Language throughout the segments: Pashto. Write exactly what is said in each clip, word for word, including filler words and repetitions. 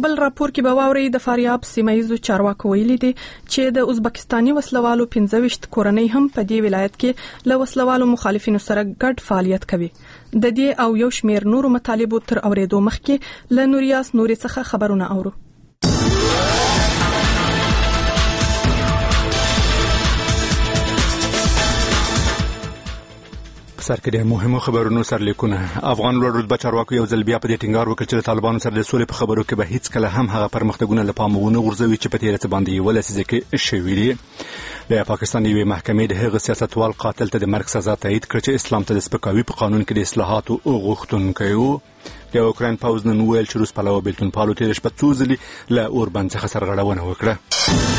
بل راپور کې به واوري د فاریاب سیمه ییزو چارواکو ویلي دي چې د ازبکستاني وسلوالو پنځه ویشت کورنۍ هم په دې ولایت کې له وسلوالو مخالفینو سره ګډ فعالیت کوي. د دې او یو شمېر نورو مطالبو تر اورېدو مخکې له نوریاس نوري څخه خبرونه اورو. سر کې د مهمو خبرونو سرلیکونه. افغان لوړ رتبه چارواکو یو ځل بیا په دې ټینګار وکړ چې د طالبانو سره د سولې په خبرو کې به هیڅ کله هم هغه پرمختګونه له پامه ونه غورځوي چې په تېره څه باندې یې ولسیزه کې شوي دي. د پاکستان یوې محکمې د هغه سیاستوال قاتل ته د مرګ سزا تایید کړ چې اسلام ته د سپکاوي په قانون کې د اصلاحاتو غوښتونکی و. د اوکراین پوځ نن وویل چې روس پلوه بېلتون پالو تېره شپه څو ځلې له اوربند څخه سرغړونه وکړه.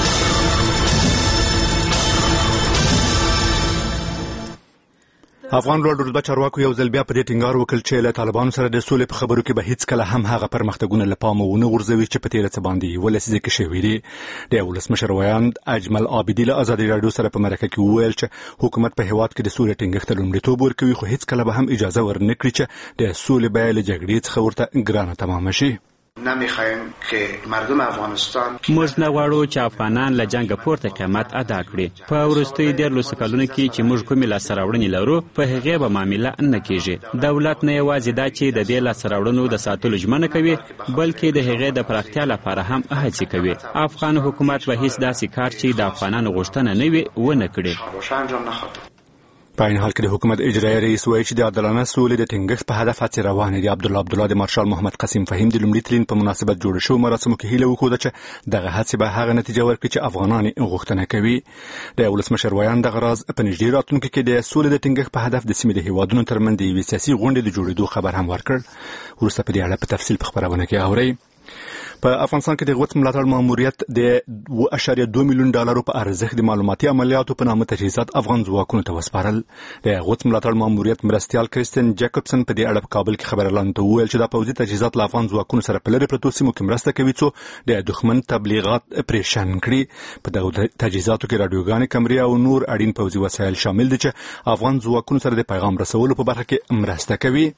افغان لوړ رتبه چارواکو یو ځل بیا په دې ټینګار وکړ چې له طالبانو سره د سولې په خبرو کې به هیڅ کله هم هغه پرمختګونه له پامه ونه غورځوي چې په تېره څه باندې یې ولسیزه کې شوي دي. د ولسمشر ویاند اجمل عابدي له ازادي راډیو سره په مرکه کې وویل چې حکومت په هېواد کې د سولې ټینګښت ته لومړیتوب ورکوي، خو هیڅ کله به هم اجازه ورنه کړي چې د سولې بیه له جګړې څخه ورته ګرانه تمامه شي. نمیخوایم که مردم افغانستان موږ نه غواړو چې افغانان له جنګ پورته قیمت ادا کړي. په وروستیو دیارلسو کلونو کې چې موږ کومې لاسته راوړنې لرو په هغې به معامله نه کېږي. دولت نه یوازې دا چې د دې لاسته راوړنو د ساتلو ژمنه کوي بلکې د هغې د پراختیا لپاره هم هڅې کوي. افغان حکومت به هیڅ داسې کار چې د افغانانو غوښتنه نه وي ونه کړي. په این حال کې د حکومت اجرایي رئیس وایي چې د عادلانه سولې د ټینګښت په هدف هڅې روانې دي. عبدالله عبدالله د مارشال محمد قسیم فهیم د لومړي تلین په مناسبت جوړ شوو مراسمو کې هیله وښوده چې دغه هڅې به هغه نتیجه ورکړي چې افغانان یې غوښتنه کوي. د ولسمشر ویاند دغه راز په نږدې راتلونکي کې د سولې د ټینګښت په هدف د سیمې د هیوادونو ترمنځ د یوې سیاسي غونډې د جوړېدو خبر هم ورکړ. وروسته په دې اړه په تفصیل په خبرونه کې اورئ. په افغانستان کې د غوڅ ملاتړ ماموریت د اوه اعشاریه دوه میلیون ډالرو په ارزښت د معلوماتي عملیاتو په نامه تجهیزات افغان ځواکونو ته وسپارل. د غوڅ ملاتړ ماموریت مرستیال کریستین جیکوبسن په دې اړه په کابل کې خبرلاندو ته وویل چې دا پوځي تجهیزات له افغان ځواکونو سره په لرې پرتو سیمو کې مرسته کوي څو د دښمن تبلیغات پریشان کړي. په دغو تجهیزاتو کې راډیوګانې، کمرې او نور اړین پوځي وسایل شامل دي چې افغان ځواکونو سره د پیغام رسولو په برخه کې مرسته کوي.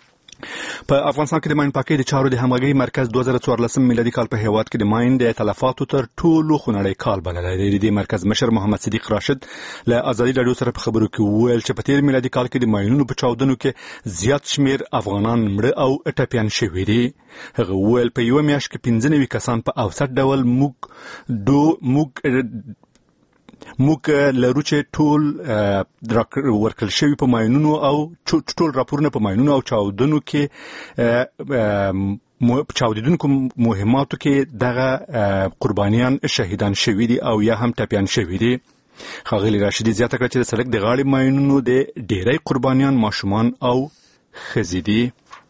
په افغانستان کې د ماین پاکۍ د چارو د همغږۍ مرکز دوه زره څوارلسم میلادي کال په هېواد کې د ماین د تلفاتو تر ټولو خونړی کال بللی دی. د دې مرکز مشر محمد صدیق راشد له ازادي راډیو سره په خبرو کې وویل چې په تېر میلادي کال کې د ماینونو په چاودنو کې زیات شمېر افغانان مړه او ټپیان شوي دي. هغه وویل په یوه میاشت کې پنځه نوي کسان په اوسط ډول موږ دو موږ موږ لرو چې ټول ورکړل شوي په ماینونو او ټول راپورونه په ماینونو او چاودنو کې چاودیدونکو مهماتو کې دغه قربانیان شهیدان شوي دي او یا هم ټپیان شوي دي. ښاغلي راشدي زیاته کړه چې د سړک د غاړې ماینونو د ډیری قربانیان ماشومان او ښځې دي.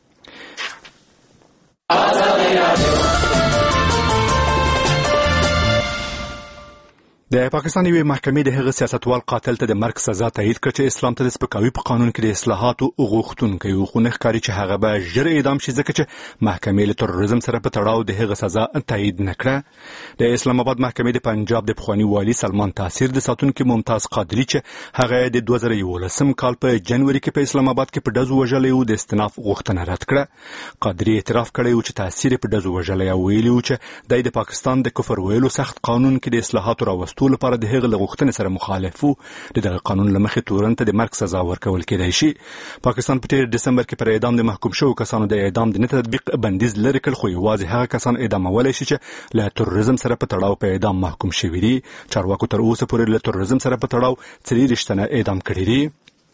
د پاکستان یوې محکمې د هغه سیاستوال قاتل ته د مرګ سزا تایید کړه چې اسلام ته د سپکاوي په قانون کې د اصلاحاتو غوښتونکی و، خو نه ښکاري چې هغه به ژر اعدام شي ځکه چې محکمې له تروریزم سره په تړاو د هغه سزا تایید نه کړه. د اسلام آباد محکمې د پنجاب د پخواني والي سلمان تاثیر د ساتونکي ممتاز قادري چې هغه د دوه زره یولسم کال په جنوري کې په اسلام آباد کې په ډزو وژلی و د استناف غوښتنه رد کړه. قادري اعتراف کړی و چې تاثیر په ډزو وژلی او ویلي و چې دی د پاکستان د کفر ویلو سخت قانون کې د اصلاحاتو راوستو لپاره د هغه له غوښتنې سره مخالف وو. د دغه قانون له مخې تورن ته د مرګ سزا ورکول کېدای شي. پاکستان په تېر ډسمبر کې پر اعدام د محکوم شوو کسانو د اعدام د نه تطبیق بندیز لرې کړ، خو یوازې هغه کسان اعدامولی شي چې له تروریزم سره په تړاو په اعدام محکوم شوي دي. چارواکو تر اوسه پورې له تروریزم سره په تړاو څلېرویشت تنه اعدام کړي دي.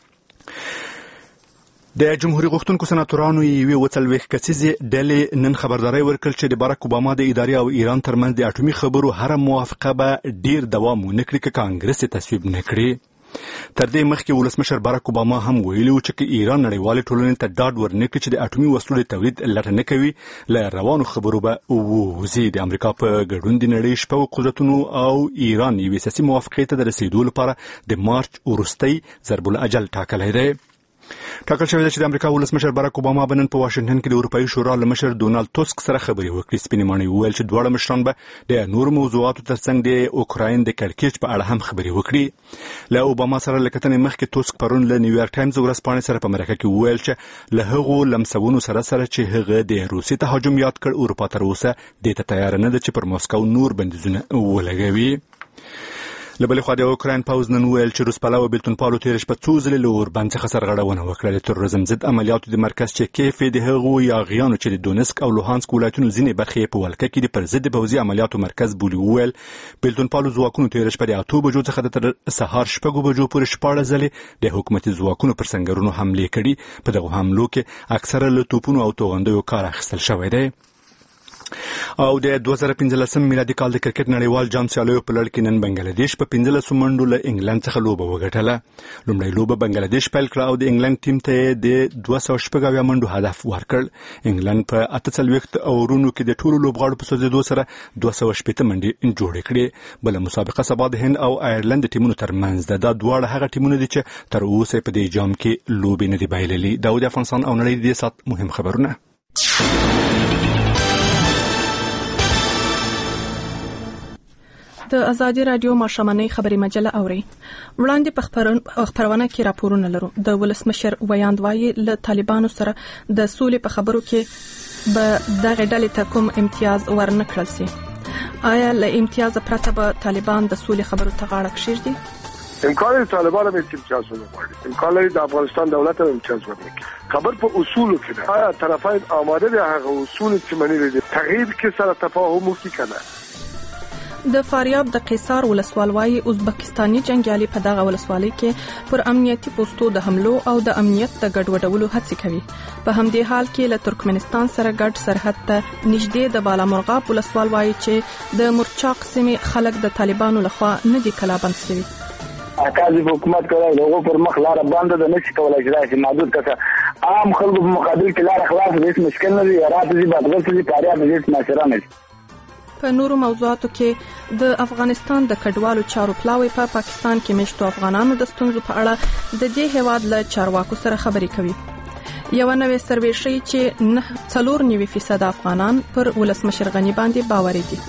د جمهوریت غوښتونکو سناتورانو یوې اووه څلوېښت کسیزې ډلې نن خبرداری ورکړل چې د باراک اوباما د ادارې او ایران ترمنځ د اټومي خبرو هره موافقه به ډیر دوام ونه کړي که کانګرس یې تصویب نه کړي. تر دې مخکې ولسمشر باراک اوباما هم ویلي و چې که ایران نړیوالې ټولنې ته ډاډ ورنه کړي چې د اټومي وسلو د تولید لټه نه کوي له روانو خبرو به ووځي. د امریکا په ګډون د نړۍ شپږو قدرتونو او ایران یوې سیاسي موافقې ته د رسېدو لپاره د مارچ وروستی ضرب الاجل ټاکلی دی. ټاکل شوې ده چې د امریکا ولسمشر باراک اوباما به نن په واشنګټن کې د اروپایي شورا له مشر ډونالد ټسک سره خبرې وکړي. سپینې ماڼۍ وویل چې دواړه مشران به د نورو موضوعاتو ترڅنګ د اوکراین د کړکېچ په اړه هم خبرې وکړي. له اوباما سره له کتنې مخکې ټسک پرون له نیویارک ټایمز ورځپاڼې سره په مرکه کې وویل چې له هغو لمسونو سره سره چې هغه د روسي تهاجم یاد کړ، اروپا تر اوسه دې ته تیار نه ده چې پر ماسکو نور بندیزونه ولګوي. له بلې خوا د اوکراین پوځ نن وویل چې روس پلوه بیلتون پالو تېره شپه څو ځلې له اوربند څخه سرغړونه وکړه. د تروریزم ضد عملیاتو د مرکز چې کیف د هغو یاغیانو چې د دونسک او لوهانسک ولایتونو ځینې برخې په ولکه کې د پر ضد پوځي عملیاتو مرکز بولي وویل بیلتون پالو ځواکونو تېره شپه د اتو بجو څخه تر سهار شپږو بجو پورې شپاړس ځلې د حکومتي ځواکونو پر سنګرونو حملې کړي. په دغو حملو کې اکثره له توپونو او توغندیو کار اخیستل شوی دی. او د دوه زره پنځلسم میلادي کال د کرکټ نړیوال جام سیالیو په لړ کې نن بنگلاديش په پنځلسو منډو له انګلند څخه لوبه وګټله. لومړی لوبه بنگلاديش پیل کړه او د انګلند ټیم ته د دوه سوه شپږ اویا منډو هدف ورکړ. انګلند په اته څلوېښت اورونو کې د ټولو لوبغاړو په سوځېدو سره دوه سوه شپېته منډې جوړې کړې. بله مسابقه سبا د هند او آیرلند د ټیمونو ترمنځ ده. دا دواړه هغه ټیمونه دي چې تر اوسه په دې جام کې لوبې نه دي بایللي. دا د افغانستان او نړۍ د دې سات مهم خبرونه. د ازادي رادیو ماښامنۍ خبري مجله اوري. وړاندې په خبرونه کې راپورونه لرو. د ولسمشر ویاند وایي له طالبانو سره د سولې په خبرو کې به دغه ډلې ته کوم امتیاز ورنه کړل سي. آیا له امتیاز پرته به طالبان د سولې خبرو ته غاړه کښېږدي؟ امکان لري طالبان هم امتیاز ورکړي. امکان لري د افغانستان دولت هم امتیاز ورکړي. خبر په اصولو کې ده. آیا طرفین آماده دي هغه اصول چې منلي دي تغییر کې سره تفاهم وکړي کنه؟ د فاریاب د قیصار ولسوال وايي ازبکستاني جنگیالي په دغه ولسوالۍ کې پر امنیتي پوسټو د حملو او د امنیت د ګډوډولو هڅې کوي. په همدې حال کې له ترکمنستان سره ګډ سرحد ته نږدې د بالامرغاب ولسوال وايي چې د مرچاق سیمې خلک د طالبانو لخوا نه دي کلابند شوي. اکاذي حکومت کوي دغه پر مخ لار بند د نشي کولای چې داسې محدود کسه عام خلکو په مقابل کې لار خلاص هیڅ مشکل نه دی. راځي بدغه څه فاریاب هیڅ مشره نه. په نورو موضوعاتو کې د افغانستان د کډوالو چارو پلاوی په پا پاکستان کې مشتو افغانانو د ستونزو په اړه د دې هیواد له چارواکو سره خبرې کوي. یو نوې سروې ښیي چې نه څلور نوي فیصد افغانان پر ولسمشر غنی باندې باوري دي.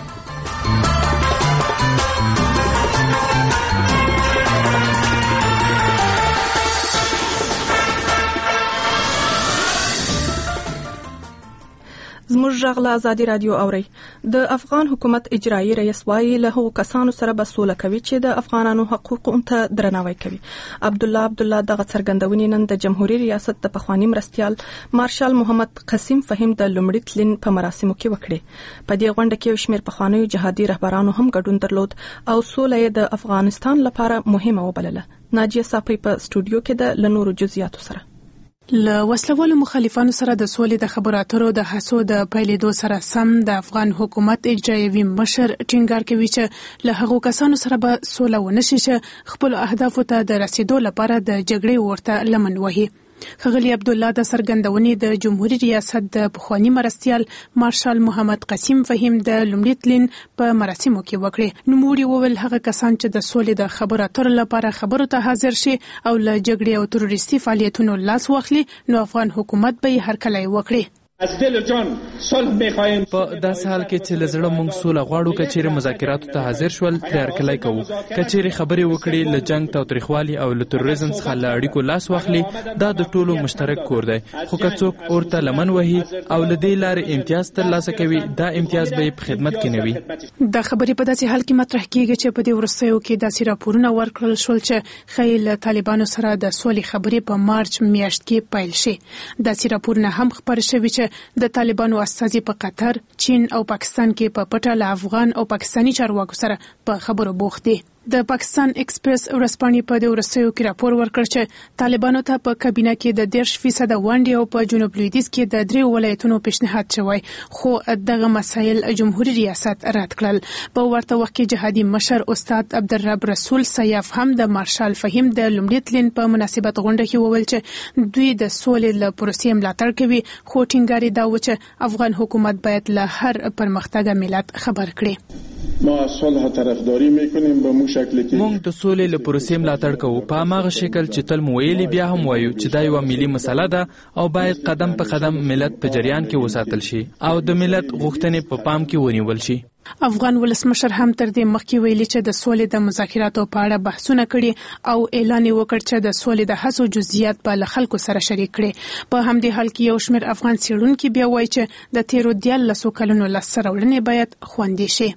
زموږ غږ له ازادي رادیو اوري. د افغان حکومت اجرایي رئیس وايي له هغو کسانو سره به سوله کوي چې د افغانانو حقوقو ته درناوی کوي. عبد الله عبد الله دغه څرګندونې نن د جمهوریت ریاست د پخوانی مرستیال مارشال محمد قسیم فهیم د لومړي تلین په مراسمو کې وکړي. په دې غونډه کې یو شمېر پخوانیو جهادي رهبرانو هم ګډون درلود او سوله یې د افغانستان لپاره مهمه وبلله. ناجیه صافی په سټوډیو کې د لنورو جزئیاتو سره له وسلوالو مخالفانو سره د سولې د خبرو اترو د هڅو د پیلېدو سره سم د افغان حکومت اجرایوي مشر ټینګار کوي چې له هغو کسانو سره به سوله ونه شي چې خپل اهدافو ته د رسیدو لپاره د جګړې ورته لمن وهي. ښاغلي عبد الله د څرګندونې د جمهوریت ریاست د پخوانی مرستیال مارشال محمد قسیم فهیم د لومړي تلین په مراسمو کې وکړي. نوموړي وویل هغه کسان چې د سولې د خبرو اترو لپاره خبرو ته حاضر شي او له جګړې او تروریستي فعالیتونو لاس واخلي نو افغان حکومت به یې هرکلی وکړي. از دل جان صلح می‌خواهیم. په داسې حال کې چې لزړه موږ سوله غواړو، کچېرې مذاکراتو ته حاضر شول ترې هرکلی کوو. کچېرې خبرې وکړي له جنگ تاوتریخوالي او له تروریزم څخه له اړیکو لاس واخلي، دا د ټولو مشترک کور دی. خو که څوک اورته لمن وهي او له دې لارې امتیاز ترلاسه کوي، دا امتیاز به یې په خدمت کې نه وي. دا خبرې په داسې حال کې مطرح کېږي چې په دې وروستیو کې داسې راپورونه ورکړل شول چې ښایي له طالبانو سره د سولې خبرې په مارچ میاشت کې پیل شي. داسې راپورونه هم خپاره شوي چې د طالبانو استازي په قطر، چین او پاکستان کې په پټه له افغان او پاکستاني چارواکو سره په خبرو بوخت دي. د پاکستان ایکسپریس ورځپاڼې په دې وروستیو کې راپور ورکړ چې طالبانو ته په کابینه کې د دېرش فیصده ونډې او په جنوب لویدیځ کې د درې ولایتونو پیشنهاد شوی، خو دغه مسایل جمهوریت ریاست رد کړل. په ورته وخت کې جهادي مشر استاد عبدالرب رسول سیاف هم د مارشال فهیم د لومړي تلین په مناسبت غونډه کې وویل چې دوی د سولې له پروسې ملاتړ کوي، خو ټینګار یې دا و چې افغان حکومت باید له هر پرمختګ ملت خبر کړي. ما از صلح طرفداری میکنیم به مو شکل کې موږ د سولې له پروسې ملاتړ کوو په هغه شکل چې تل مو ویلي بیا هم وایو چې دا یو ملي مسله ده او باید قدم په قدم ملت په جریان کې وساتل شي او د ملت غوښتنې په پام کې ونیول شي. افغان ولسمشر هم تر دې مخکې ویلي چې د سولې د مذاکراتو په اړه بحثونه کړي او اعلان وکړ چې د سولې د هڅو جزئیات به له خلکو سره شریک کړي. په همدې حال کې یو شمېر افغان څېړونکي بیا وایي چې د تیرو دیارلسو کلونو لاسته راوړنې باید خوندي شي.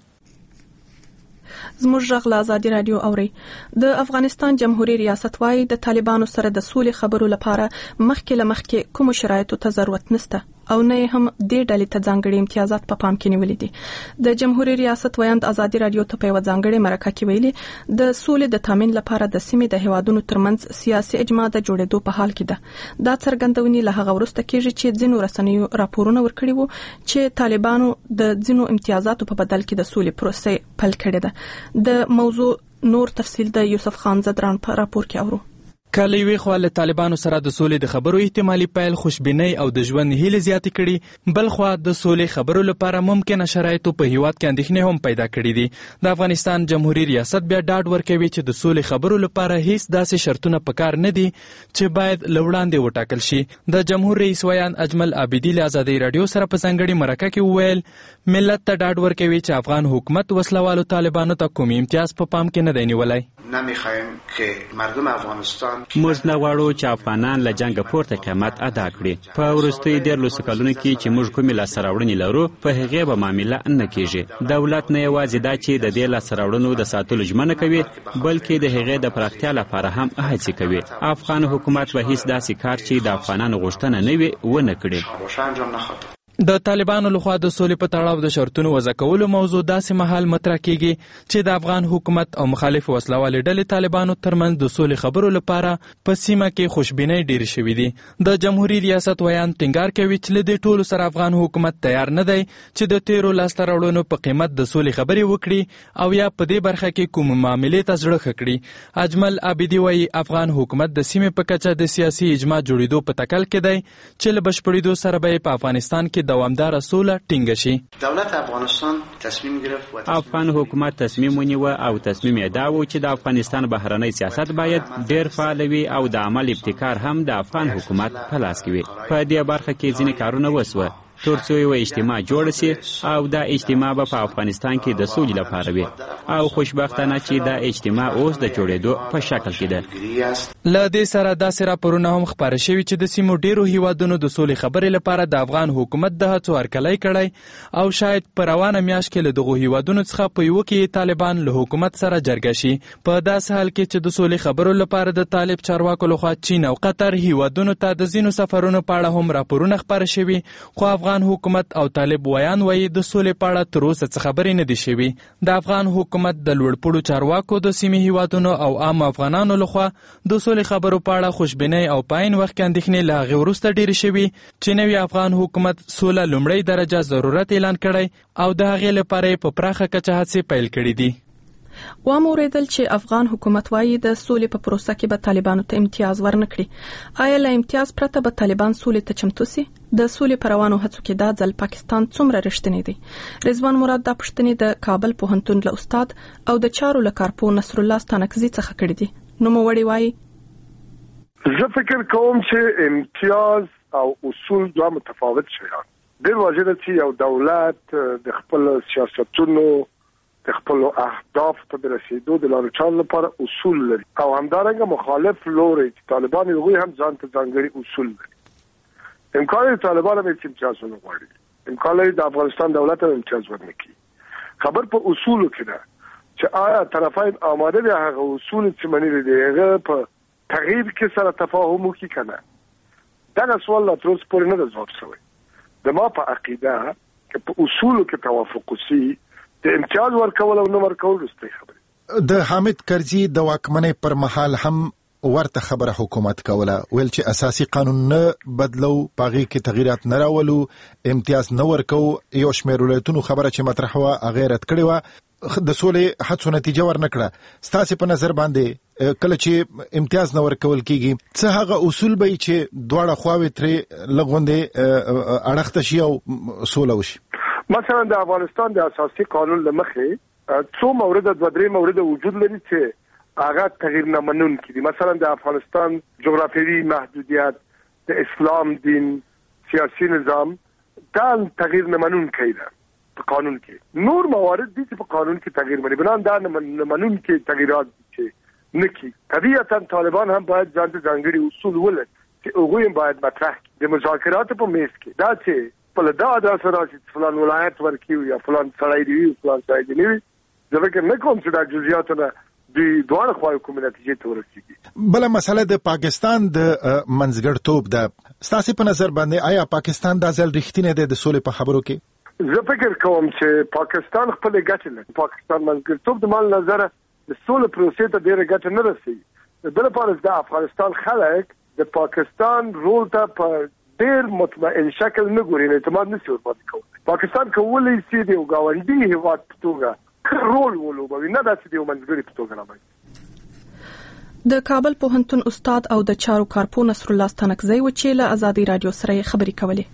زموږ غږ له ازادي رادیو اوري. د افغانستان جمهوریت ریاست وايي د طالبانو سره د سولې خبرو لپاره مخکې له مخکې کوم شرایطو ته ضرورت نشته او نه هم دې ډلې ته ځانګړي امتیازات په پام کې نیولې دي. د جمهوریت ریاست ویاند ازادي رادیو ته په ځانګړي مرکه کې ویلي د سولې د تامین لپاره د سیمې د هیوادونو ترمنځ سیاسي اجماع د جوړېدو په حال کې ده. دا څرګندونې له هغه وروسته کېږي چې ځینو رسنیو راپورونه ورکړي وو چې طالبانو د ځینو امتیازاتو په بدل کې د سولې پروسې پل کړې ده. د موضوع نور تفصیل د یوسف خان زدران په راپور کې اورو. کله وی خو له طالبانو سره د سولې د خبرو احتمالي پیل خوشبینۍ او د ژوند هیله زیاتې کړي، بل خو د سولې خبرو لپاره ممکنه شرایط په هیواد کې اندېښنې هم پیدا کړې دي. د افغانستان جمهوریت ریاست بیا ډاډ ورکوي چې د سولې خبرو لپاره هیڅ داسې شرطونه پکار نه دي چې باید لوړاندې وټاکل شي. د جمهور رئیس ویان اجمل عابدی له ازادي رادیو سره په ځانګړي مرکه کې وویل ملت ته ډاډ ورکوي چې افغان حکومت وسلوالو طالبانو ته کوم امتیاز په پام کې نه دی نیولی. نمیخوایم که مردم افغانستان موږ نه غواړو چې افغانان له جنګ پورته قیمت ادا کړي. په وروستیو دیارلسو کلونو کې چې موږ کومې لاسته راوړنې لرو په هغې به معامله نه کېږي. دولت نه یوازې دا چې د دې لاسته راوړنو د ساتلو ژمنه کوي بلکې د هغې د پراختیا لپاره هم هڅې کوي. افغان حکومت به هیڅ داسې کار چې د افغانانو غوښتنه نه وي ونه کړي. د طالبانو لخوا د سولې په تړاو د شرطونو وضع کولو موضوع داسې مهال مطرح کیږي چې د افغان حکومت او مخالف وسلوالې ډلې طالبانو ترمنځ د سولې خبرو لپاره په سیمه کې خوشبینۍ ډېرې شوې دي. د جمهوریت ریاست ویان ټینګار کوي چې له دې ټولو سره افغان حکومت تیار نه دی چې د تیرو لاسته راوړنو په قیمت د سولې خبرې وکړي او یا په دې برخه کې کوم معاملې ته زړه ښه کړي. اجمل عابدی وایي افغان حکومت د سیمې په کچه د سیاسي اجماع جوړېدو په تکل کې دی چې له بشپړېدو سره به په افغانستان کې دوامدار سوله ټینګه شي. دولت افغانستان تصمیم گرفت و افغان حکومت تصمیم ونیوه او تصمیم یې دا و چې د افغانستان بهرنی سیاست باید ډېر فعال وي او د عمل ابتکار هم د افغان حکومت په لاس کې وي. په دې برخه کې ځینې کارونه وسوه تر څو یو اجتماع جوړ شي او دا اجتماع به په افغانستان کې د سولې لپاره وي او خوشبختانه چې دا اجتماع اوس د جوړېدو په شکل کې ده. له دې سره داسې راپورونه هم خپاره شوي چې د سیمو ډېرو هیوادونو د سولې خبرې لپاره د افغان حکومت د هڅو هرکلی کړی او شاید په روانه میاشت کې له دغو هیوادونو څخه په یوه کې طالبان له حکومت سره جرګه شي. په داسې حال کې چې د سولې خبرو لپاره د طالب چارواکو لخوا چین او قطر هیوادونو ته د ځینو سفرونو په اړه هم راپورونه خپاره شوي، خو افغان حکومت او طالب ویان وایي د سولې په اړه تر اوسه څه خبرې نه دي شوي. د افغان حکومت د لوړپوړو چارواکو د سیمې هیوادونو او عام افغانانو لخوا د سولې خبرو په اړه خوشبینۍ او په عین وخت کې اندېښنې له هغې وروسته ډېرې شوي چې نوي افغان حکومت سوله لومړۍ درجه ضرورت اعلان کړی او د هغې لپاره یې په پراخه کچه هڅې پیل کړي دي. وام اوریدل چې افغان حکومت وايي د سولې په پروسه کې به طالبانو ته امتیاز ورنکړي. آیا له امتیاز پرته به طالبان سولې ته چمتو سي؟ د سولې پر روانو هڅو کې دا ځل پاکستان څومره رښتینی دی؟ رضوان مراد دا پوښتنې د کابل پوهنتون له استاد او د چارو له کارپو نصر الله ستانکزي څخه کړې دي. نوموړی وايي زه فکر کوم چې امتیاز او اصول دوه متفاوت شیان. ډېر واضح ده چې یو دولت د خپل سیاستونو د خپل اهداف ته د رسیدو د لارې چارو لپاره اصول لري او همدارنګه مخالف لوري چې طالبان یې هم ځان ته ځانګړي اصول لري. امکان لري طالبان هم امتیاز ونه غواړي، امکان لري د افغانستان دولت هم امتیاز ورنکړي. خبر په اصولو کې ده چې آیا طرفین آماده دي هغه اصول چې منلي دي هغه په تغییر کې سره تفاهم وکړي که نه. دغه سوال لا تر اوسه پورې نه ده ځواب شوی. زما په عقیده که په اصولو کې توافق وشي د امتیاز ورکول او نه ورکول رسته خبره. د حامد کرزي د واکمنۍ پر مهال هم ورته خبره حکومت کوله، ویل چې اساسي قانون نه بدلو، پاغي کې تغیرات نه راولو، امتیاز نه ورکو. یو شمېر ولایتونو خبره چې مطرح وه هغې رد کړې وه، د سولې هڅو نتیجه ورنکړه. ستاسې په نظر باندې کله چې امتیاز نه ورکول کیږي څه هغه اصول به چې دواړه خواوې ترې لږ غوندې اړخته شي او سوله وشي؟ مثلا د افغانستان د اساسي قانون له مخې څو مورد د درې مورد وجود لري چې هغه تغییر نه منونکي دي. مثلا د افغانستان جغرافیوي محدودیت، د اسلام دین، سیاسي نظام دا تغییر نه منونکي ده په قانون کې. نور موارد دي چې په قانون کې تغییر مني، بنان دا نه منونکي تغییرات چې نکي. طبیعتا طالبان هم باید ځان ته ځانګړي اصول ولري چې هغوی باید مطرح کړي د مذاکراتو په میز کې. دا چې په دا د سره چې فلان ولایت ورکیو یا فلان سړی دی فلان سړی دی نه، زه فکر نه کوم چې دا جزئیاتونه د دوه خواو کوم نتیجې ته ورسیږي. بل مسله د پاکستان د منځګړتوب ده. ستاسو په نظر باندې آیا پاکستان دا ځل رښتینی دی د سولې په خبرو کې؟ زه فکر کوم چې پاکستان خپل ګټه لري. پاکستان منځګړتوب د مال نظر د سولې پروسې ته ډېر ګټه نه رسي. بل په د افغانستان خلک د پاکستان رول ته په ډېر مطمئن شکل نه ګوري، اعتماد نشي ورباندې کوي. پاکستان کولی شي د ګاونډي هیواد په توګه رول ولوبوي، نه دا چې د منځګړي په توګه راوړي. د کابل پوهنتون استاد او د چارو کارپو نصر الله ستانکزی و چې له ازادي رادیو سره خبرې کولې.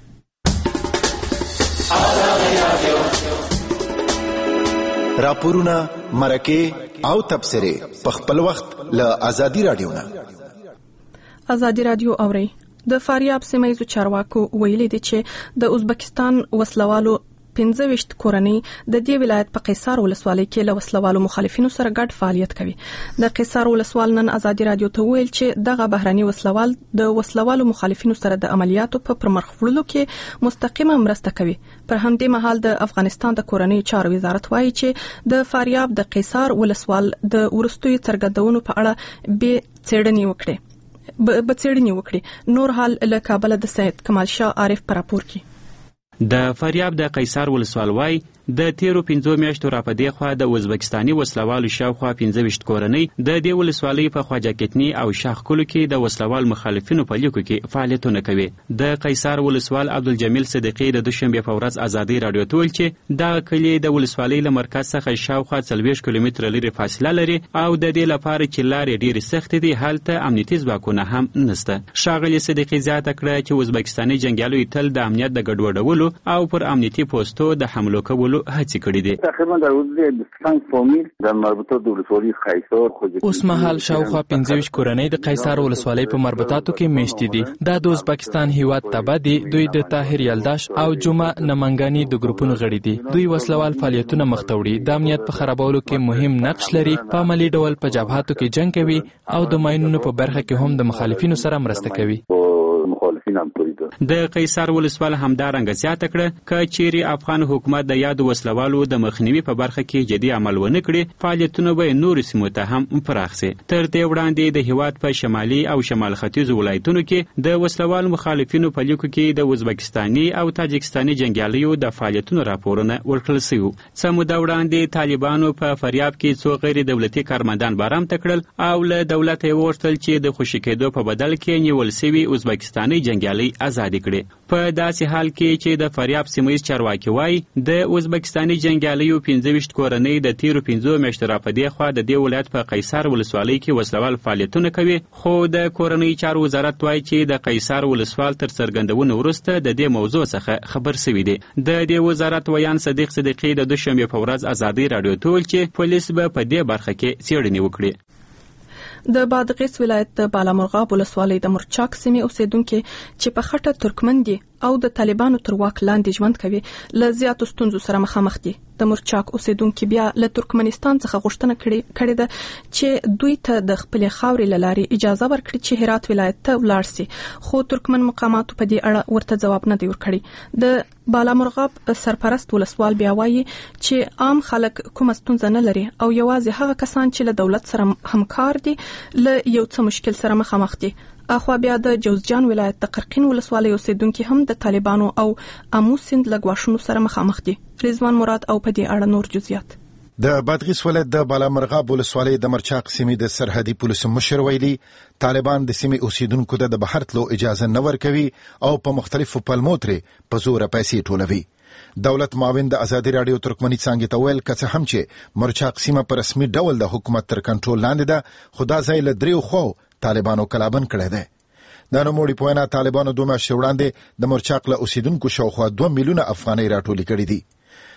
راپورونه، مرکه او تبصره په خپل وخت له ازادي رادیو نه. ازادي رادیو اوري. د فاریاب سیمه ییزو چارواکو ویلي دي چې د ازبکستان وسلوالو پنځه ویشت کورنۍ د دې ولایت په قیصار ولسوالۍ کې له وسلوالو مخالفینو سره ګډ فعالیت کوي. د قیصار ولسوال نن ازادي رادیو ته ویل چې دغه بهرني وسلوال د وسلوالو مخالفینو سره د عملیاتو په پرمخ وړلو کې مستقیمه مرسته کوي. پر همدې مهال د افغانستان د کورنۍ چارو وزارت وایي چې د فاریاب د قیصار ولسوال د ورستوي څرګندونو په اړه به څېړنې وکړي. به څېړنې وکړي. نور حال له کابل د سید کمال شاه عارف پر راپور کې. د فاریاب د قیصار ولسوال وای د تیرو پنځو میاشتو راپدې خوا د ازبکستاني وسلوالو شاوخوا پنځه ویشت کورنۍ د دې ولسوالۍ په خواجه کتنی او شاخ کلو کې د وسلوال مخالفینو په لیکو کې فعالیتونه کوي. د قیصار ولسوال عبدالجمیل صدیقی د دوشنبه په ورځ ازادي رادیو ته ویل چې دا کلی د ولسوالۍ له مرکز څخه شاوخوا څلوېښت کیلومتره لرې فاصله لري او د دې لپاره چې لارې ډېرې سختې دي هلته امنیتي ځواکونه هم نشته. ښاغلي صدیقی زیاته کړه چې ازبکستاني جنګیالو تل د امنیت د ګډوډولو او پر امنیتي پوسټو د حملو کولو هڅې کړې دي. تقریبا در حدود بیست و پنج فامیل در مربوطات د ولسوالۍ قیصار خود اوس مهال شاوخوا پنځه ویشت کورنۍ د قیصار ولسوالۍ په مربوطاتو کې میشتې دي. دا د ازبکستان هیواد تابع دي. دوی د طاهر یلداش او جمعه نمنګانی د ګروپونو غړي دي. دوی وسلوال فعالیتونه مخ ته وړي. د امنیت په خرابولو کې مهم نقش لري. په عملي ډول په جبهاتو کې جنگ کوي او د ماینونو په برخه کې هم د مخالفینو سره مرسته کوي. د قیصار ولسوال همدارنګه زیاته کړه چې چیرې افغان حکومت د یادو وسلوالو د مخنیوي په برخه کې جدي عمل ونه کړي فعالیتونه به نورو سیمو ته هم پراخ شي. تر دې وړاندې د هیواد په شمالي او شمال ختیځو ولایتونو کې د وسلوال مخالفینو په لیکو کې د ازبکستاني او تاجکستاني جنګیالیو د فعالیتونو راپورونه ورکړل شوي. څه موده وړاندې طالبانو په فاریاب کې څو غیر دولتي کارمندان بارام تکړل او له دولت یې وغوښتل چې د خوشي کېدو په بدل کې نیول شوي ازبکستاني جنګیالي آزاد کړي. په داسې حال کې چې د فاریاب سیمه‌ییز چارواکي وایي د ازبکستاني جنګیالیو پنځه ویشت کورنۍ د تیرو پنځو میاشتو راپدې خوا د دې ولایت په قیصار ولسوالۍ کې وسلوال فعالیتونه کوي، خو د کورنۍ چارو وزارت وایي چې د قیصار ولسوال تر څرګندونې وروسته د دې موضوع څخه خبر شوی دی. د دې وزارت ویان صدیق صدیقی د دوشنبه په ورځ ازادي رادیو ته ویل چې پولیس به په دې برخه کې څېړنې وکړي. د بادغیس ولایت د بالامرغاب ولسوالۍ د مرچاک سیمې اوسیدونکو چې په خټه ترکمن دي او د طالبانو تر واک لاندې ژوند کوي له زیاتو ستونزو سره مخامخ دي. د مرچاک اوسیدونکو بیا له ترکمنستان څخه غوښتنه کړې ده چې دوی ته د خپل خاورې لارې اجازه ورکړي چې هرات ولایت ته ولاړ شي، خو ترکمن مقاماتو په دې اړه ورته ځواب نه دی ورکړی. د بالامرغاب سرپرست ولسوال بیا وایي چې عام خلک کوم ستونزه نه لري او یوازې هغه کسان چې له دولت سره همکار دي له یو څه مشکل سره مخامخ دي. اخوا بیا د جوزجان ولایت د قرقین ولسوالۍ اوسیدونکو هم د طالبانو او امو سیند له ګواښونو سره مخامخ دي. رضوان مراد او په دې اړه نور جزئیات. د بادغیس ولایت د بالامرغاب ولسوالۍ د مرچاق سیمې د سرحدي پولیسو مشر ویلي طالبان د سیمې اوسیدونکو ته د بهر تلو اجازه نه ورکوي او په مختلفو پلمو ترې په زوره پیسې ټولوي. دولت معاون د ازادي رادیو ترکمني څانګې ته ویل که څه هم چې مرچاق سیمه په رسمي ډول د حکومت تر کنټرول لاندې ده، خو دا ځای له دریو خواو طالبانو کلابند کړی دی. د نوموړي په وینا طالبانو دوه میاشتې وړاندې د مرچاق له اوسیدونکو شاوخوا دوه میلیونه افغانۍ راټولې کړې دي.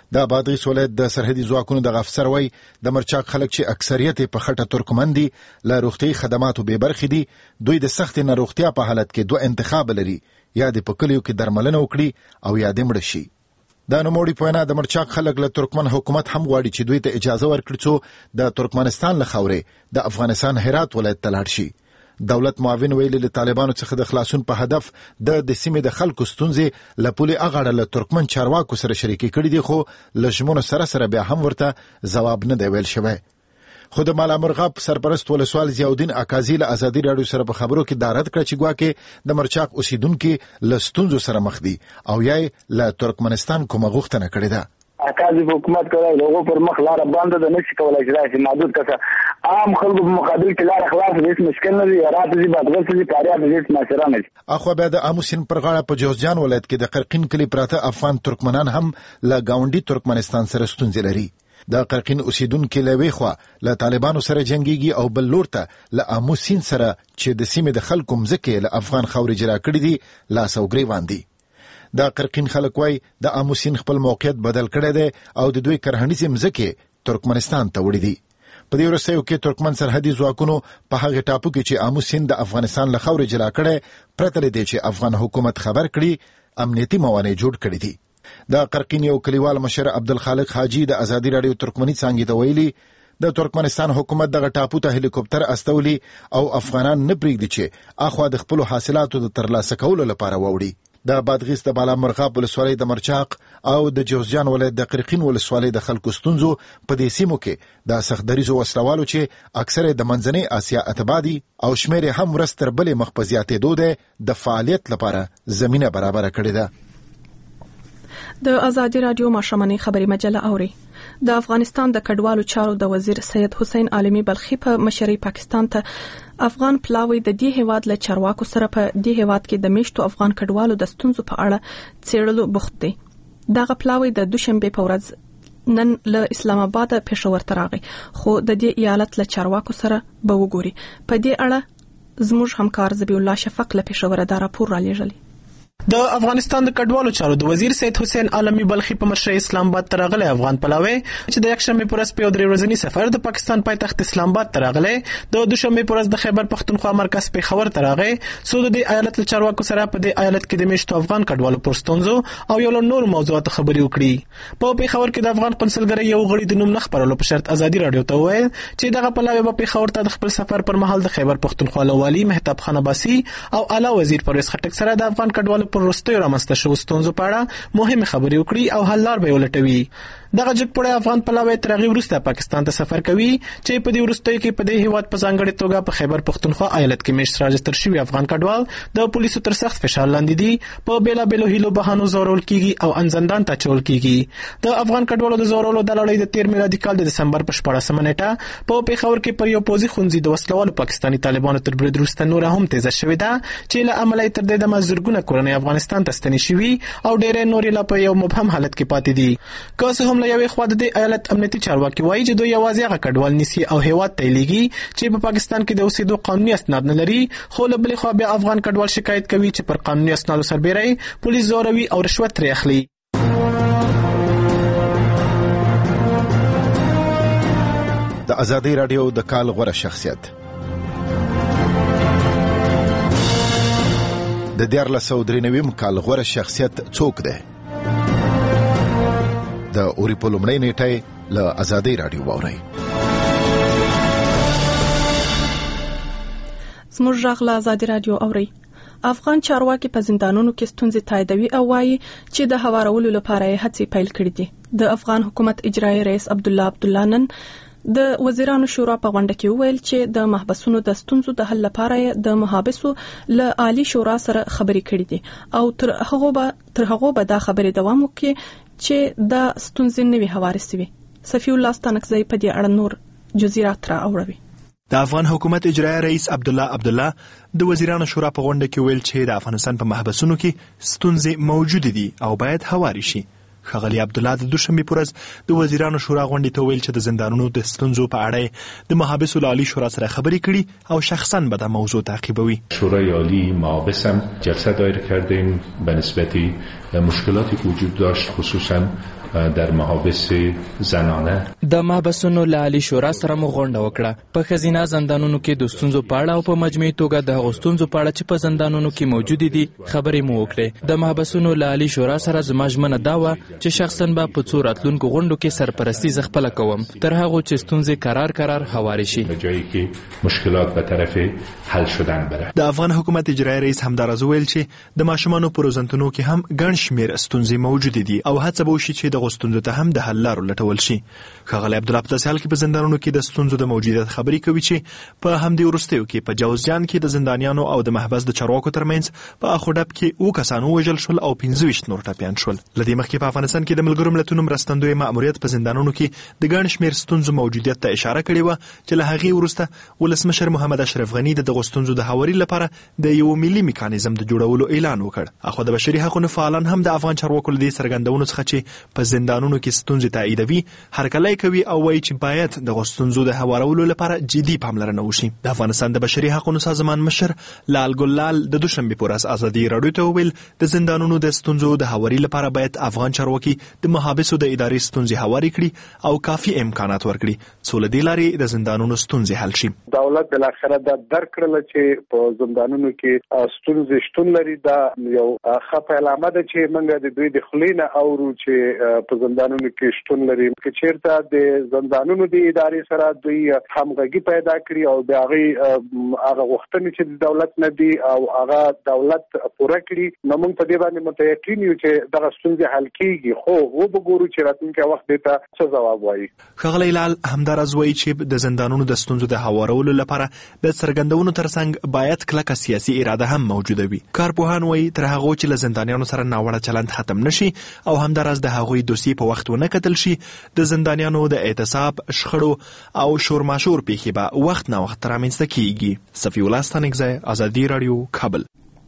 د بادغیس ولایت د سرحدي ځواکونو د افسر وای د مرچاق خلک چې اکثریت په خټه ترکمن دي له روغتي خدماتو به برخې دي، دوی د سخت ناروغتیا په حالت کې دوه انتخاب لري، یا د پکلیو کې درملنه وکړي او یا د مړ شي. د نوموړي په وینا د مرچاق خلک له ترکمن حکومت هم غواړي چې دوی ته اجازه ورکړي څو د ترکمنستان له خاورې د افغانستان هرات ولایت ته لاړ شي. دولت معاون ویلي له طالبانو څخه د خلاصون په هدف د د سیمې د خلکو ستونزې له پولې اغاړه له ترکمن چارواکو سره شریکي کړي دي، خو له ژمنو سره سره بیا هم ورته ځواب نه دی ویل شوی. خو د مالامرغاب سرپرست ولسوال ضیاءالدین اکاظي له ازادي راډیو سره په خبرو کې دا رد کړ چې ګواکې د مرچاق اوسیدونکو له ستونزو سره مخ دي او یې له ترکمنستان کومه غوښتنه کړې ده. اکاظي حکومت کوي دغه پر مخ لار بند ده، نشي کولای چې راشي محدود کسه عام خلکو په مقابل کې لار خلاص هیڅ مشکل نه دی، رات دي بادغیس دي فاریاب دي ماشره نه. اخو بیا د اموسین پر غاړه په جوزجان ولایت کې د قرقین کلی پراته افغان ترکمنان هم له گاونډي ترکمنستان سره ستونزې لري. د قرقین اوسیدونکو لوي خو له طالبانو سره جنگيږي او بل لور ته له اموسین سره چې د سیمې د خلکو مزکه له افغان خاورې جلا کړی دي لاس او گریوان دي. د قرقین خلک وای د اموسین خپل موقعیت بدل کړی دی او د دوی کرهنیزه مزکه ترکمنستان ته وړي دي. په دې ورسېو کې ترکمن سرحدي ځواکونو په هغه ټاپو کې چې اموسین د افغانستان له خاورې جلا کړي پرته لدی چې افغان حکومت خبر کړي امنیتي موانع جوړ کړي دي. د قرقین یو کلیوال مشر عبدالخالق حاجی د ازادي راډیو ترکمني څنګه ته ویلي د ترکمنستان حکومت دغه ټاپو ته هلیکوپټر استولي او افغانان نه پریږدي چې اخوا د خپل حاصلاتو د ترلاسه کولو لپاره ووړي. د بادغیس د بالامرغاب ولسوالۍ د مرچاق او د جوزجان ولایت د قرقین ولسوالۍ د خلکو ستونزو په دې سیمو کې د سختدریزو وسلوالو چې اکثره د منځنۍ اسیا اتباعي او شمیر هم ورستر بلې مخ په زیاتېدو ده د فعالیت لپاره زمينه برابر کړې ده. د ازادي راډیو ماشوماني خبري مجله اوري. د افغانستان د کډوالو چارو د وزیر سید حسین عالمي بلخي په مشرۍ پاکستان ته افغان پلاوی د دې هیواد له چارواکو سره په دې هیواد کې د میشتو افغان کډوالو د ستونزو په اړه څېړلو بوخت دي. دغه پلاوی د دوشنبه په ورځ نن له اسلام آباد پېښور ته راغی، خو د دې ایالت له چارواکو سره به وګوري. په دې اړه زموږ همکار زبی الله شفق له پېښور دا راپور را لېږلی. د افغانستان د کډوالو چارو د وزیر سید حسین عالمي بلخي په مشرۍ اسلام آباد ته راغلی افغان پلاوی چې د یکشنبه پر ورځ په درې ورځني سفر د پاکستان پایتخت اسلام آباد ته راغلی، د دوشنبه پر ورځ د خیبر پختونخوا مرکز پېښور ته راغی، څو د دې ایالت له چارواکو سره په دې ایالت کې د میشتو افغان کډوالو پر ستونزو او یو نور موضوعاتو خبرې وکړي. په پېښور کې د افغان قونسلګرۍ یو غړي د نوم نه خبرولو په شرط ازادي راډیو ته وویل چې دغه پلاوی په پېښور ته د خپل سفر پر مهال د خیبر پختونخوا والي مهتاب خان عباسي او اعلی وزیر پرویز خټک سره د افغان کډوالو پر وروستیو رامنځته شوو ستونزو په اړه مهمه خبرې وکړي او حل لار به ولټوي. دغه جګپړی افغان پلاوی تر هغې وروسته پاکستان ته سفر کوي چې په دې وروستیو کې په دې هیواد په ځانګړې توګه په خیبر پختونخوا ایالت کې میشت راجستر شوي افغان کډوال د پولیسو تر سخت فشار لاندې دي، په بېلابېلو هیلو بهانو ځورول کیږي او انزندان ته اچول کیږي. د افغان کډوالو د ځورولو د لړۍ د تیر میلادي کال د دسمبر په شپاړسمه نیټه په پېښور کې پر یو پوځي ښوونځي د وسلوالو پاکستاني طالبانو تر برید وروسته نوره هم تیزه شوې ده چې له امله یې تر دې دمه زرګونه کورنۍ افغانستان ته ستنې شوي او ډېرې نورې لا په یو مبهم حالت کې پاتې دي. که څه هم له یوې خوا د دې ایالت امنیتي چارواکي وایي چې دوی یوازې هغه کډوال نیسي او هیواد ته لیږي چې په پاکستان کې د اوسېدو قانوني اسناد نه لري، خو له بلې خوا بیا افغان کډوال شکایت کوي چې پر قانوني اسنادو سربیره پولیس زوروي او رشوت ترې اخلي. د ازادي راډیو د کال غوره شخصیت د دیارلس سوه درې نوي کال غوره شخصیت څوک دی؟ د اوري په لومړۍ نیټه له ازادي راډیو واورئ. زموږ غږ له ازادي راډیو اورئ. افغان چارواکي په زندانونو کې ستونزې تاییدوي او وایي چې د هوارولو لپاره یې هڅې پیل کړې دي. د افغان حکومت اجرایي رئیس عبدالله عبدالله نن د وزیرانو شورا په غونډه کې وویل چې د محبسونو د ستونزو د حل لپاره د محابسو له عالی شورا سره خبرې کړې دي او تر هغه به تر هغه به دا خبرې دوام وکړي چې د ستونزې نوي هوارې سوي. صفی الله ستانکزی په دې اړه نور جزئیات را اوروي. د افغان حکومت اجرایي رئیس عبدالله عبدالله د وزیرانو شورا په غونډه کې ویل چې د افغانستان په محبسونو کې ستونزې موجود دي او باید هوارې شي. ښاغلي عبدالله د دوشنبې په ورځ د وزیرانو شورا غونډې ته ویل چې د زندانونو د ستونزو په اړه د محابسو له عالی شورا سره خبرې کړي او شخصا به دا موضوع تعقیبوي. شورای عالی محابس هم جلسه دایر کردیم به نسبت مشکلاتی که وجود داشت، خصوصا در محابس زنانه. د محبسونو له عالی شورا سره مو غونډه وکړه. په ښځینه زندانونو کې د ستونزو په اړه او په مجموعي توګه د هغو ستونزو په اړه چې په زندانونو کې موجودې دي خبرې مو وکړې. د محبسونو له عالی شورا سره زما ژمنه دا وه چې شخصاً به په څو راتلونکو غونډو کې سرپرستي زه خپله کوم تر هغو چې ستونزې قرار قرار هوارې شي. به جایی که مشکلات به طرف حل شدن بره. د افغان حکومت اجرایي رئیس همداراز وویل چې د ماشومانو په روزنتونو کې هم ګڼ شمېر ستونزې موجودې دي او هڅه به وشي چې دغو ستونزو ته هم د حل لارو لټول شي. ښاغلی عبدالله په داسې حال کې په زندانونو کې د ستونزو د موجودیت خبرې کوي چې په همدې وروستیو کې په جوزجان کې د زندانیانو او د محبس د چارواکو ترمنځ په اخوډب کې اووه کسان ووژل شول او پنځه ویشت نور ټپیان شول. له دې مخکې په افغانستان کې د ملګرو ملتونو مرستندوی مأموریت په زندانونو کې د ګڼ شمېر ستونزو موجودیت ته اشاره کړې وه چې له هغې وروسته ولسمشر محمد اشرف غني د دغو ستونزو د هواري لپاره د یو ملي میکانیزم د جوړولو اعلان وکړ. اخو د بشري حقوقو فعالان هم د افغان چارواکو له دې څرګندونو څخه چې په زندانونو کې ستونزې تاییدوي هرکلی کوي او وایي چې باید دغو ستونزو د هوارولو لپاره جدي پاملرنه وشي. د افغانستان د بشري حقوقو سازمان مشر لال ګلال د دوشنبې په ورځ ازادي راډیو ته وویل د زندانونو د ستونزو د هواري لپاره باید افغان چارواکي د محابسو د ادارې ستونزې هواري کړي او کافي امکانات ورکړي څو له دې لارې د زندانونو ستونزې حل شي. دولت بالاخره دا درک کړل چې په زندانونو کې ستونزې شتون لري. دا یو ښه پیلامه ده چې موږ د دوی د خولې نه اورو چې په زندانونو کې شتون لري. که چېرته د زندانونو د ادارې سره دوی همغږي پیدا کړي او د هغې هغه غوښتنې چې د دولت نه دي او هغه دولت پوره کړي نو موږ په دې باندې متیقن یو چې دغه ستونزې حل کېږي. خو وګورو چې راتلونکی وخت دې ته څه ځواب وایي. ښاغلی لال همداراز وایي چې د زندانونو د ستونزو د هوارولو لپاره د څرګندونو ترڅنګ باید کلکه سیاسي اراده هم موجوده وي. کارپوهان وایي تر هغو چې له زندانیانو سره ناوړه چلند ختم نشي او همداراز د هغوی دوسیې په وخت ونه کتل شي د زندانیانو د اعتصاب شخړو او شورماشور پیښې به وخت نه وخت رامنځته کیږي. صفي الله ستانکزی، ازادي راډیو، کابل.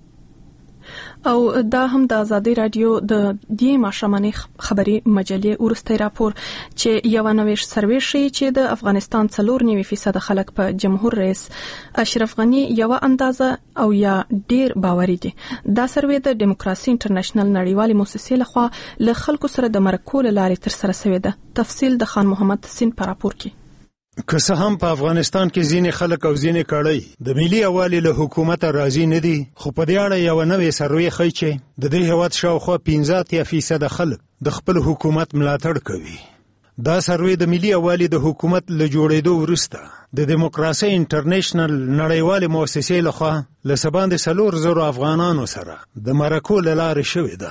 او دا هم د ازادي رادیو د دې ماشومانه خبري مجلې ورسته راپور چې یو نوښت سروې شي چې د افغانستان څلور نیوي فیصد خلک په جمهور رئیس اشرف غنی یو اندازه او یا ډیر باوري دي. دا سروې د دیموکراسي انټرنیشنل نړیوالې موسسې لخوا له خلکو سره د مرکو لارې تر سره شوې ده. تفصیل د خان محمد سین پر راپور کې. که څه هم په افغانستان کې ځینې خلک او ځینې کړۍ د ملي یووالي له حکومت راضي نه دي، خو په دې اړه یو نوې سروې ښیي چې د دې هېواد شاوخوا پنځه اتیا فیصده خلک د خپل حکومت ملاتړ کوي. دا سروې د ملي یووالي د حکومت له جوړېدو وروسته د دیموکراسي انټرنیشنل نړیوالې موسسې لخوا له څه باندې څلور زرو افغانانو سره د مرکو له لارې شوې ده.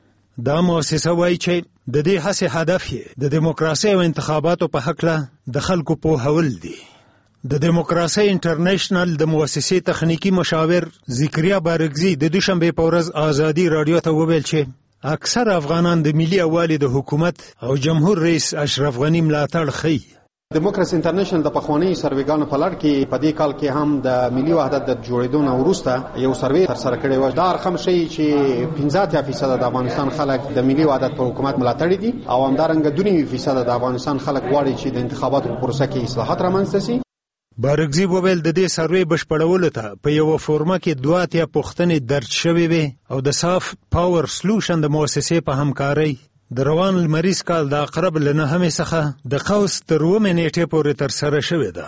دا موسسه وایي چې د دې هڅې هدف یې د دیموکراسي او انتخاباتو په هکله د خلکو پوهول دي. د دیموکراسي انټرنیشنل د مؤسسې تخنیکی مشاور ذکریا بارګزي د دوشنبه په ورځ ازادي راډیو ته وویل چې اکثر افغانان د ملي یووالي د حکومت او جمهور رئیس اشرف غنی ملاتړ کوي. دیموکراسي انټرنیشنل د پخوانی سروېګانو په لړ کې په دې کال کې هم د ملي وحدت د جوړېدو نه وروسته یو سروې ترسره کړی و. دا رقم ښیي چې پنځه اتیا فیصد د افغانستان خلک د ملي وحدت په حکومت ملاتړ دي او همدارنګه دوه نیم فیصد د افغانستان خلک غواړي چې د انتخاباتو په پروسه کې اصلاحات رامنځته شي. بارګزي وویل د دې سروې بشپړولو ته په یو فورمه کې دوه اتیا پوښتنې درج شوې وې او د صاف پاور سلوشن د مؤسسې په همکارۍ د روان المریض کال د اقرب له نهمې څخه د قوس تر اوومې نیټې پورې ترسره شوې ده.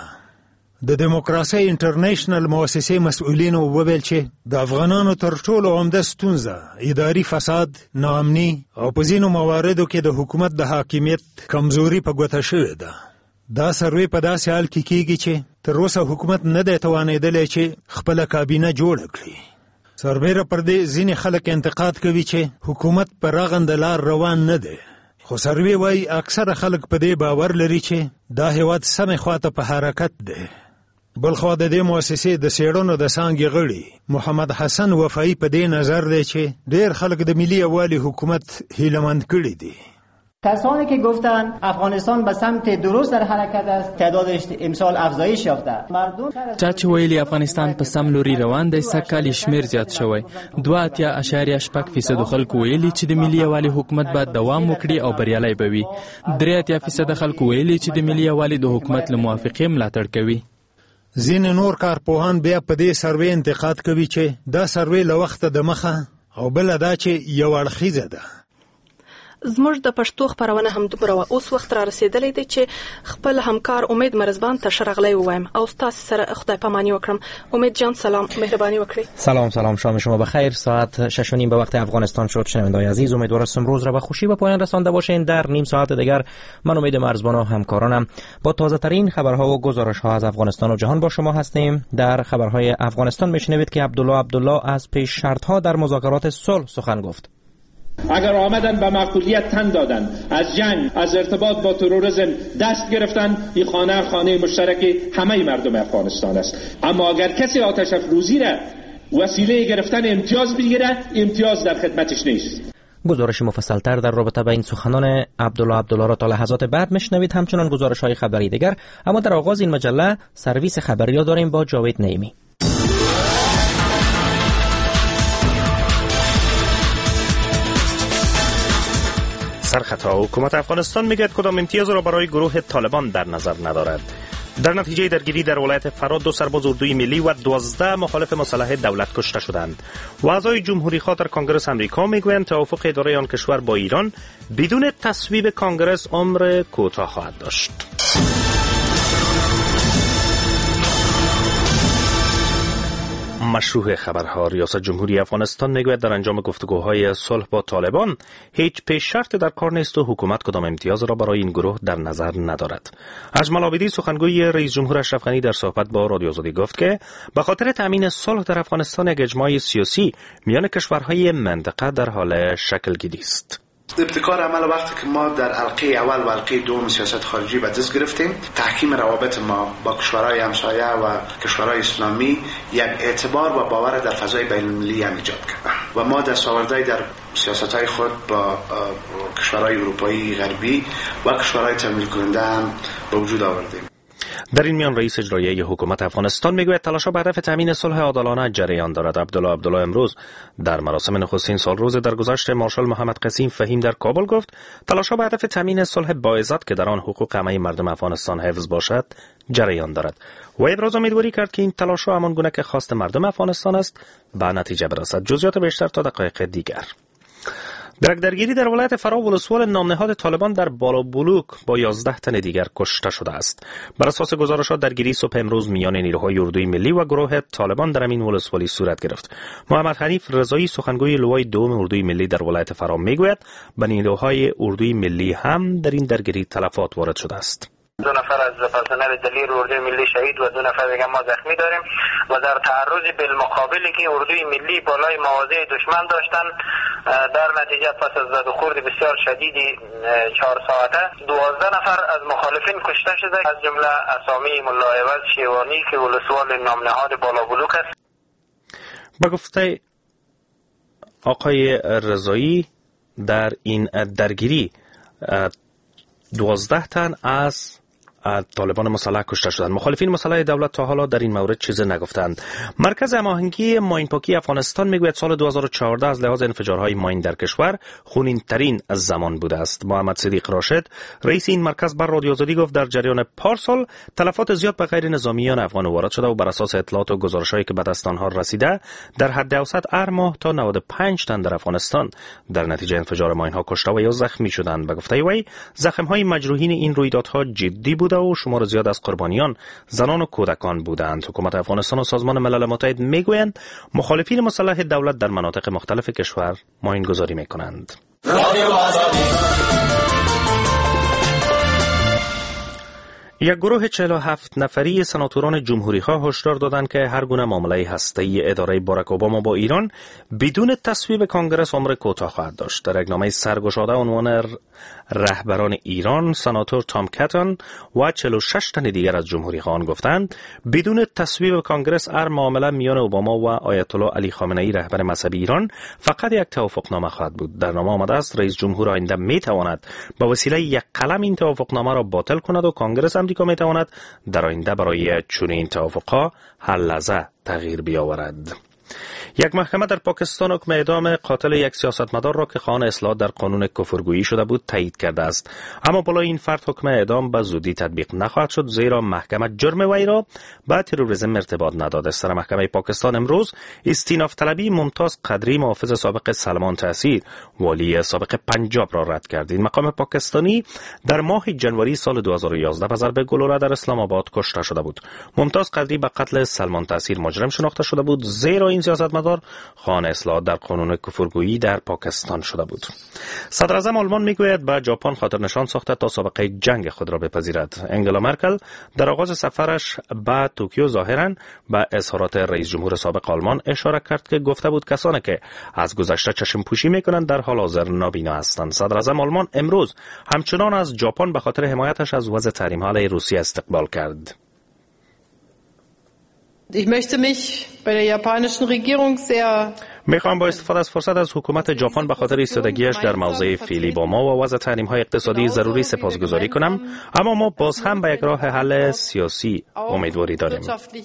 د دیموکراسي انټرنیشنل مؤسسې مسؤلینو وویل چې د افغانانو تر ټولو عمده ستونزه اداري فساد، ناامني او په ځینو مواردو کې د حکومت د حاکمیت کمزوري په ګوته شوې ده. دا سروې په داسې حال کې کیږي چې تر اوسه حکومت نه دی توانېدلی چې خپله کابینه جوړه کړي. سربیره پر دې ځینې خلک انتقاد کوي چې حکومت پر رغنده لار روان نه دی، خو سروې وایي اکثره خلک په دې باور لري چې دا هېواد سمې خواته په حرکت دی. بلخوا د دې مؤسسې د څېړنو د څانګې غړي محمد حسن وفایي په دې نظر دی چې ډېر خلک د ملي یووالي حکومت هیله‌مند کړي دي. کسانی که گفتن افغانستان به سمت درست در حرکت است تعدادش امسال افزایش یافته. مردم چا چې ویلي افغانستان په سم لوري روان دی سږکال شمیر زیات شوی. دوه اتیا اعشاریه شپږ فیصد خلکو ویلي چې د ملي یووالي حکومت باید دوام وکړي او بریالی به وي. درې اتیا فیصد خلکو ویلي چې د ملي یووالي د حکومت له موافقې ملاتړ کوي. ځینې نور کارپوهان بیا په دې سروې انتقاد کوي چې دا سروې له وخته د مخه او بله دا چې یو اړخیزه ده. زموږ د پښتو خبرونه هم دومره اوس وخت را رسیدلی دی چې خپل همکار امید مرزبان ته شرغلی ووایم او تاسو سره خدای پامانی وکړم. امید جان سلام، مهربانی وکړئ. سلام سلام، شام شما بخیر. ساعت شش و نیم به وقت افغانستان شد. شنوندگان عزیز، امیدوارم امروز را به خوشی به پایان رسانده باشین. در نیم ساعت دیگر من امید مرزبان و همکارانم با تازه ترین خبرها و گزارش ها از افغانستان و جهان با شما هستیم. در خبرهای افغانستان میشنوید که عبدالله عبدالله از پیش شرط ها در مذاکرات صلح سخن گفت. اگر آمدن به معقولیت تن دادن، از جنگ، از ارتباط با تروریسم دست گرفتن، این خانه خانه مشترک همه مردم افغانستان است. اما اگر کسی آتش افروزی را وسیله گرفتن امتیاز بگیره، امتیاز در خدمتش نیست. گزارش مفصل‌تر در رابطه با این سخنان عبدالله عبدالله را تا لحظات بعد میشنوید، همچنان گزارش‌های خبری دیگر. اما در آغاز این مجله سرویس خبری را داریم با جاوید نعیمی. سرخطا حکومت افغانستان میگوید کدام امتیاز را برای گروه طالبان در نظر ندارد. در نتیجه درگیری در ولایت فراد دو سرباز اردوی ملی و دوازده مخالف مسلح دولت کشته شدند. و اعضای جمهوری خواه در کنگره امریکا میگویند توافق اداره آن کشور با ایران بدون تصویب کنگره عمر کوتاه خواهد داشت. مشروع خبرها. ریاست جمهوری افغانستان میگوید در انجام گفتگوهای صلح با طالبان هیچ پیش شرط در کار نیست و حکومت کدام امتیاز را برای این گروه در نظر ندارد. اجمل عابدی سخنگوی رئیس جمهور اشرف غنی در صحبت با رادیو آزادی گفت که به خاطر تامین صلح در افغانستان یک اجماع سیاسی میان کشورهای منطقه در حال شکل گیری است. ابتکار عمل وقتی که ما در حلقه اول و حلقه دوم سیاست خارجی به دست گرفتیم، تحکیم روابط ما با کشورهای همسایه و کشورهای اسلامی یک اعتبار و باور در فضای بین‌المللی ایجاد کرد و ما دستاوردهای در سیاست‌های خود با کشورهای اروپایی غربی و کشورهای تمویل کننده هم به وجود آوردیم. در این میان رئیس اجرایی حکومت افغانستان میگوید تلاش‌ها به هدف تامین صلح عادلانه جریان دارد. عبدالله عبدالله امروز در مراسم نخستین سالروز درگذشت مارشال محمد قسیم فهیم در کابل گفت تلاش‌ها به هدف تامین صلح با عزت که در آن حقوق همه مردم افغانستان حفظ باشد جریان دارد و ابراز امیدواری کرد که این تلاش‌ها همان گونه که خواست مردم افغانستان است به نتیجه برسد. جزئیات بیشتر تا دقایق دیگر. در درگیری در ولایت فرا ولسوال نامنهاد طالبان در بالابلوک با یازده تن دیگر کشته شده است. بر اساس گزارشات درگیری صبح امروز میان نیروهای اردوی ملی و گروه طالبان در این ولسوالی صورت گرفت. محمد حنیف رضایی سخنگوی لوای دوم اردوی ملی در ولایت فرا میگوید به نیروهای اردوی ملی هم در این درگیری تلفات وارد شده است. دو نفر از پرسنل دلیر اردوی ملی شهید و دو نفر دیگه ما زخمی داریم و در تعرض بالمقابلی که اردوی ملی بالای مواضع دشمن داشتن، در نتیجه پس از زد و خورد بسیار شدیدی چهار ساعته دوازده نفر از مخالفین کشته شده، از جمله اسامی ملا عوض شیوانی که ولسوال نامنهاد بالابلوک است. با گفته آقای رضایی در این درگیری دوازده تن از طالبان مسلح کشته شدند. مخالفین مسلح دولت تا حالا در این مورد چیزی نگفتند. مرکز هماهنگی ماین پاکی افغانستان میگوید سال دو هزار و چهارده از لحاظ انفجارهای ماین در کشور خونین ترین از زمان بوده است. محمد صدیق راشد رئیس این مرکز بر رادیو آزادی گفت در جریان پارسال تلفات زیاد به غیر نظامیان افغان وارد شده و بر اساس اطلاعات و گزارش‌هایی که به دست آنها رسیده در حد اوسط هر ماه تا نود و پنج تن در افغانستان در نتیجه انفجار ماین‌ها کشته و یا زخمی شدند. به گفته وی زخم‌های مجروحین این رویدادها جدی بوده و شمار زیاد از قربانیان زنان و کودکان بودند. حکومت افغانستان و سازمان ملل متحد میگویند مخالفین مسلح دولت در مناطق مختلف کشور ماین‌گذاری میکنند. یک گروه چهل و هفت نفری سناتوران جمهوری‌خواه هشدار دادند که هر گونه معامله هسته‌ای اداره باراک اوباما با ایران بدون تصویب کنگره عمر کوتاه خواهد داشت. در یک نامه سرگشاده عنوان رهبران ایران سناتور تام کاتن و چهل و شش تن دیگر از جمهوری‌خواهان گفتند بدون تصویب کنگره هر معامله میان اوباما و آیت الله علی خامنه‌ای رهبر مذهبی ایران فقط یک توافقنامه خواهد بود. در نامه آمده است رئیس جمهور آینده میتواند با وسیله یک قلم این توافقنامه را باطل کند و کنگره امریکا میتواند در آینده برای چنین توافقها هر لحظه تغییر بیاورد. یک محکمه در پاکستان حکم اعدام قاتل یک سیاستمدار را که خواهان اصلاحات در قانون کفرگویی شده بود تایید کرده است. اما بالای این فرد حکم اعدام به زودی تطبیق نخواهد شد، زیرا محکمه جرم وی را با تروریسم ارتباط نداده است. محکمه پاکستان امروز استیناف طلبی ممتاز قدری محافظ سابق سلمان تأثیر والی سابق پنجاب را رد کرد. این مقام پاکستانی در ماه جنوری سال دو هزار و یازده به ضرب گلوله در اسلام آباد کشته شده بود. ممتاز قدری به قتل سلمان تأثیر مجرم شناخته شده بود، زیرا این سیاستمدار خواهان اصلاحات در قانون کفرگویی در پاکستان شده بود. صدر اعظم آلمان میگوید به ژاپن خاطر نشان ساخته تا سابقه جنگ خود را بپذیرد. انگلا مرکل در آغاز سفرش به توکیو ظاهرا به اظهارات رئیس جمهور سابق آلمان اشاره کرد که گفته بود کسانی که از گذشته چشم پوشی میکنند در حال حاضر نابینا هستند. صدر اعظم آلمان امروز همچنان از ژاپن به خاطر حمایتش از وضع تحریم ها علیه روسیه استقبال کرد. Ich möchte mich bei der japanischen Regierung sehr میخوام با استفاده از فرصت از حکومت ژاپن به خاطر ایستادگیش در موضع فعلی با ما و وضع تحریم‌های اقتصادی ضروری سپاسگزاری کنم، اما ما باز هم به یک راه حل سیاسی امیدواری داریم.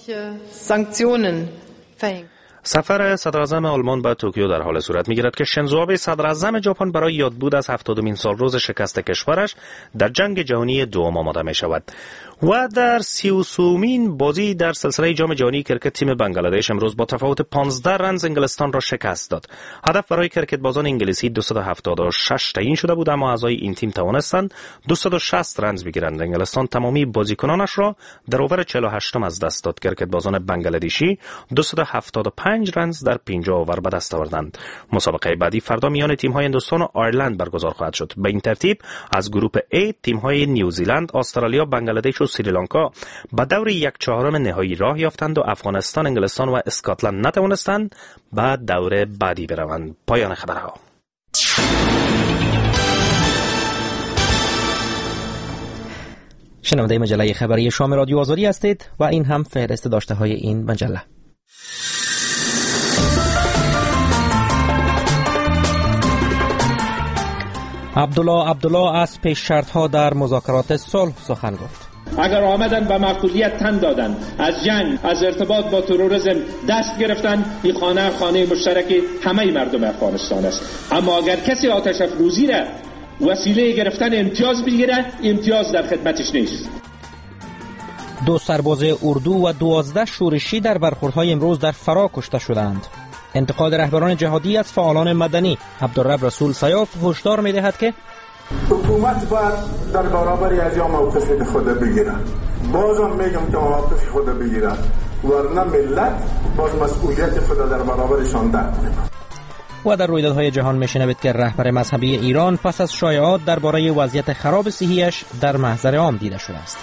سفر صدراعظم آلمان به توکیو در حال صورت می‌گیرد که شینزو آبه صدراعظم ژاپن برای یادبود از هفتادمین سالروز شکست کشورش در جنگ جهانی دوم آماده می‌شود. و در سی و سومین بازی در سلسله جام جهانی کرکت تیم بنگلادش امروز با تفاوت پانزده رنز انگلستان را شکست داد. هدف برای کرکت بازان انگلیسی دویست و هفتاد و شش تعیین شده بود، اما اعضای این تیم توانستند دویست و شصت رنز بگیرند. انگلستان تمامی بازیکنانش را در اوور چهل و هشت از دست داد. کرکت بازان بنگلادشی دویست و هفتاد و پنج رنز در پنجاه اوور به دست آوردند. مسابقه بعدی فردا میان تیم‌های هندوستان و آیرلند برگزار خواهد شد. به این ترتیب از گروه A تیم‌های نیوزیلند، استرالیا، بنگلادش و سریلانکا به دور یک چهارم نهایی راه یافتند و افغانستان، انگلستان و اسکاتلند نتوانستند به دور بعدی بروند. پایان خبرها. شنونده مجله خبری شام رادیو آزادی هستید و این هم فهرست داشته های این مجله. عبدالله عبدالله از پیش شرط ها در مذاکرات صلح سخن گفت. اگر آمدن به معقولیت تن دادن، از جنگ، از ارتباط با تروریسم دست گرفتن، این خانه خانه مشترک همه مردم افغانستان است. اما اگر کسی آتش افروزی را وسیله گرفتن امتیاز بگیره، امتیاز در خدمتش نیست. دو سرباز اردو و دوازده شورشی در برخوردهای امروز در فرا کشته شدند. انتقاد رهبران جهادی از فعالان مدنی. عبدالرب رسول سیاف هشدار می‌دهد که حکومت باید در برابر ازیا موقف خود بگیره. بازم میگم که موقف خود بگیره، ورنه ملت باز مسئولیت خود در برابرشان درک میکنه. و در رویدادهای جهان میشنوید که رهبر مذهبی ایران پس از شایعات درباره وضعیت خراب صحیش در محضر عام دیده شده است.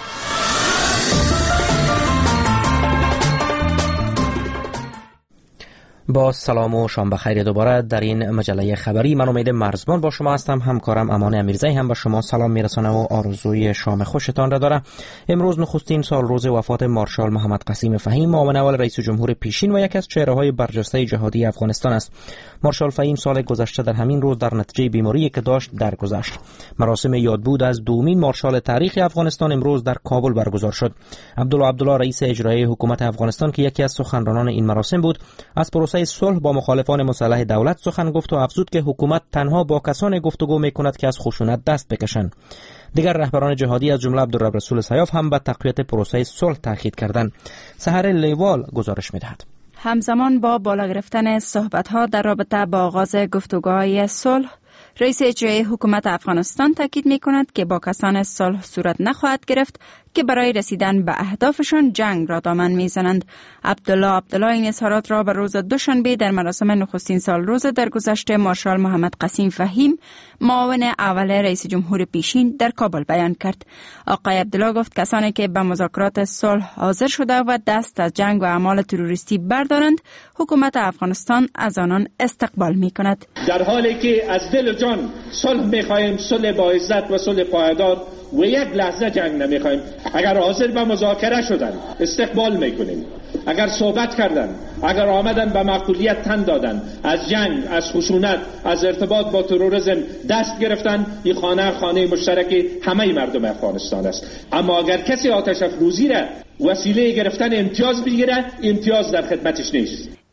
با سلام و شام بخیر دوباره در این مجله خبری. من امید مرزبان با شما هستم. همکارم امان امیرزی هم با شما سلام میرسانه و آرزوی شام خوشتان را داره. امروز نخستین سال روز وفات مارشال محمد قسیم فهیم، معاون اول رئیس جمهور پیشین و یکی از چهره‌های برجسته جهادی افغانستان است. مارشال فهیم سال گذشته در همین روز در نتیجه بیماری که داشت درگذشت. مراسم یادبود از دومین مارشال تاریخ افغانستان امروز در کابل برگزار شد. عبدالله عبدالله رئیس اجرایی حکومت افغانستان که یکی از سخنرانان این مراسم بود، از پروسه صلح با مخالفان مسلح دولت سخن گفت و افزود که حکومت تنها با کسانی گفتگو میکند که از خشونت دست بکشند. دیگر رهبران جهادی از جمله عبدالرب رسول سیاف هم به تقویت پروسه صلح تاکید کردند. سحر لیوال گزارش می‌دهد. همزمان با بالا گرفتن صحبت‌ها در رابطه با آغاز گفتگوهای صلح، رئیس اجرایی حکومت افغانستان تاکید می‌کند که با کسان صلح صورت نخواهد گرفت که برای رسیدن به اهدافشان جنگ را دامن میزنند. عبدالله عبدالله این اظهارات را به روز دوشنبه در مراسم نخستین سال روز درگذشت مارشال محمد قسیم فهیم، معاون اول رئیس جمهور پیشین، در کابل بیان کرد. آقای عبدالله گفت کسانی که به مذاکرات صلح حاضر شده و دست از جنگ و اعمال تروریستی بردارند، حکومت افغانستان از آنان استقبال میکند. در حالی که از دل و جان صلح میخواهیم، صلح با عزت و صلح پایدار و یک لحظه جنگ نمیخوایم. اگر حاضر به مذاکره شدن استقبال میکنیم، اگر صحبت کردن، اگر آمدن به معقولیت تن دادن، از جنگ، از خشونت، از ارتباط با تروریسم دست گرفتن، این خانه خانه مشترک همه مردم افغانستان است. اما اگر کسی آتش افروزی را وسیله گرفتن امتیاز بگیره، امتیاز در خدمتش نیست.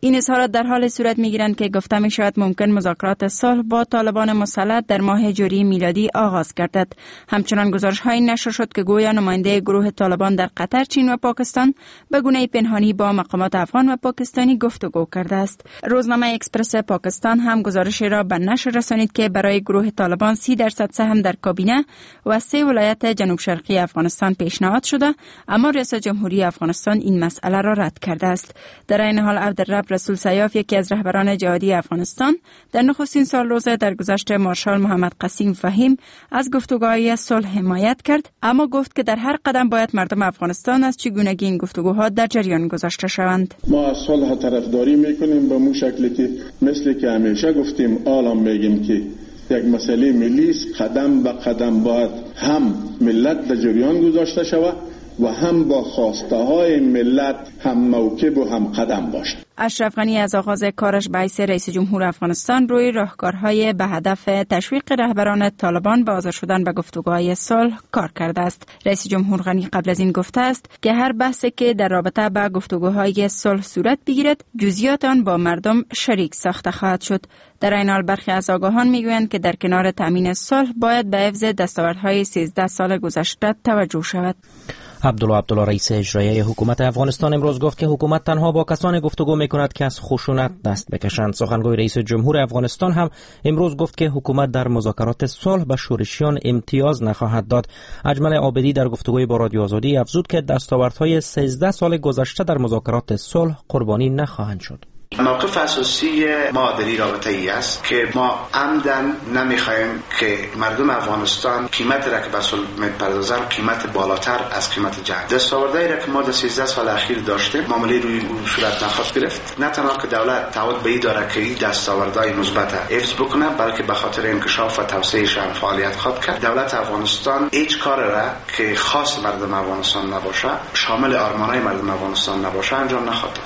این اظهارات در حال صورت می‌گیرند که گفته می‌شود ممکن مذاکرات صلح با طالبان مسلط در ماه جوری میلادی آغاز گردد. همچنان گزارش‌هایی نشر شد که گویا نماینده گروه طالبان در قطر، چین و پاکستان به گونه پنهانی با مقامات افغان و پاکستانی گفتگو کرده است. روزنامه اکسپرس پاکستان هم گزارشی را به نشر رسانید که برای گروه طالبان سی درصد سهم در کابینه و سه ولایت جنوب شرقی افغانستان پیشنهاد شده، اما ریاست جمهوری افغانستان این مسئله را رد کرده است. در این حال عبدالرب رسول سیاف، یکی از رهبران جهادی افغانستان، در نخستین سالروز درگذشت مارشال محمد قسیم فهیم از گفتگوهای صلح حمایت کرد، اما گفت که در هر قدم باید مردم افغانستان از چگونگی این گفتگوها در جریان گذاشته شوند. ما از صلح طرفداری میکنیم به مو شکلی که مثل که همیشه گفتیم، آلام میگیم که یک مسئله ملی است، قدم به قدم باید هم ملت در جریان گذاشته شود و هم با خواسته های ملت هم موکب و هم قدم باشد. اشرف غنی از آغاز کارش به حیث رئیس جمهور افغانستان روی راهکارهای به هدف تشویق رهبران طالبان به حاضر شدن به گفتگوهای صلح کار کرده است. رئیس جمهور غنی قبل از این گفته است که هر بحثی که در رابطه با گفتگوهای صلح صورت بگیرد، جزئیات آن با مردم شریک ساخته خواهد شد. در این حال برخی از آگاهان میگویند که در کنار تامین صلح باید به حفظ دستاوردهای سیزده سال گذشته توجه شود. عبدالله عبدالله رئیس اجرایی حکومت افغانستان امروز گفت که حکومت تنها با کسانی گفتگو میکند که از خشونت دست بکشند. سخنگوی رئیس جمهور افغانستان هم امروز گفت که حکومت در مذاکرات صلح به شورشیان امتیاز نخواهد داد. اجمل عابدی در گفتگوی با رادیو آزادی افزود که دستاوردهای سیزده سال گذشته در مذاکرات صلح قربانی نخواهند شد. موقف اساسی ما در این رابطه ای است که ما عمدن نمیخوایم که مردم افغانستان قیمت را که به صلح میپردازن قیمت بالاتر از قیمت جنگ. دستاوردهایی را که ما در سیزده سال اخیر داشتیم معامله روی اون صورت نخواهد گرفت. نه تنها که دولت تعهد به این داره که این دستاوردهای مثبت حفظ بکنه، بلکه به خاطر انکشاف و توسعه‌اش هم فعالیت خواهد کرد. دولت افغانستان هیچ کار را که خاص مردم افغانستان نباشه، شامل آرمانهای مردم افغانستان نباشه، انجام نخواهد.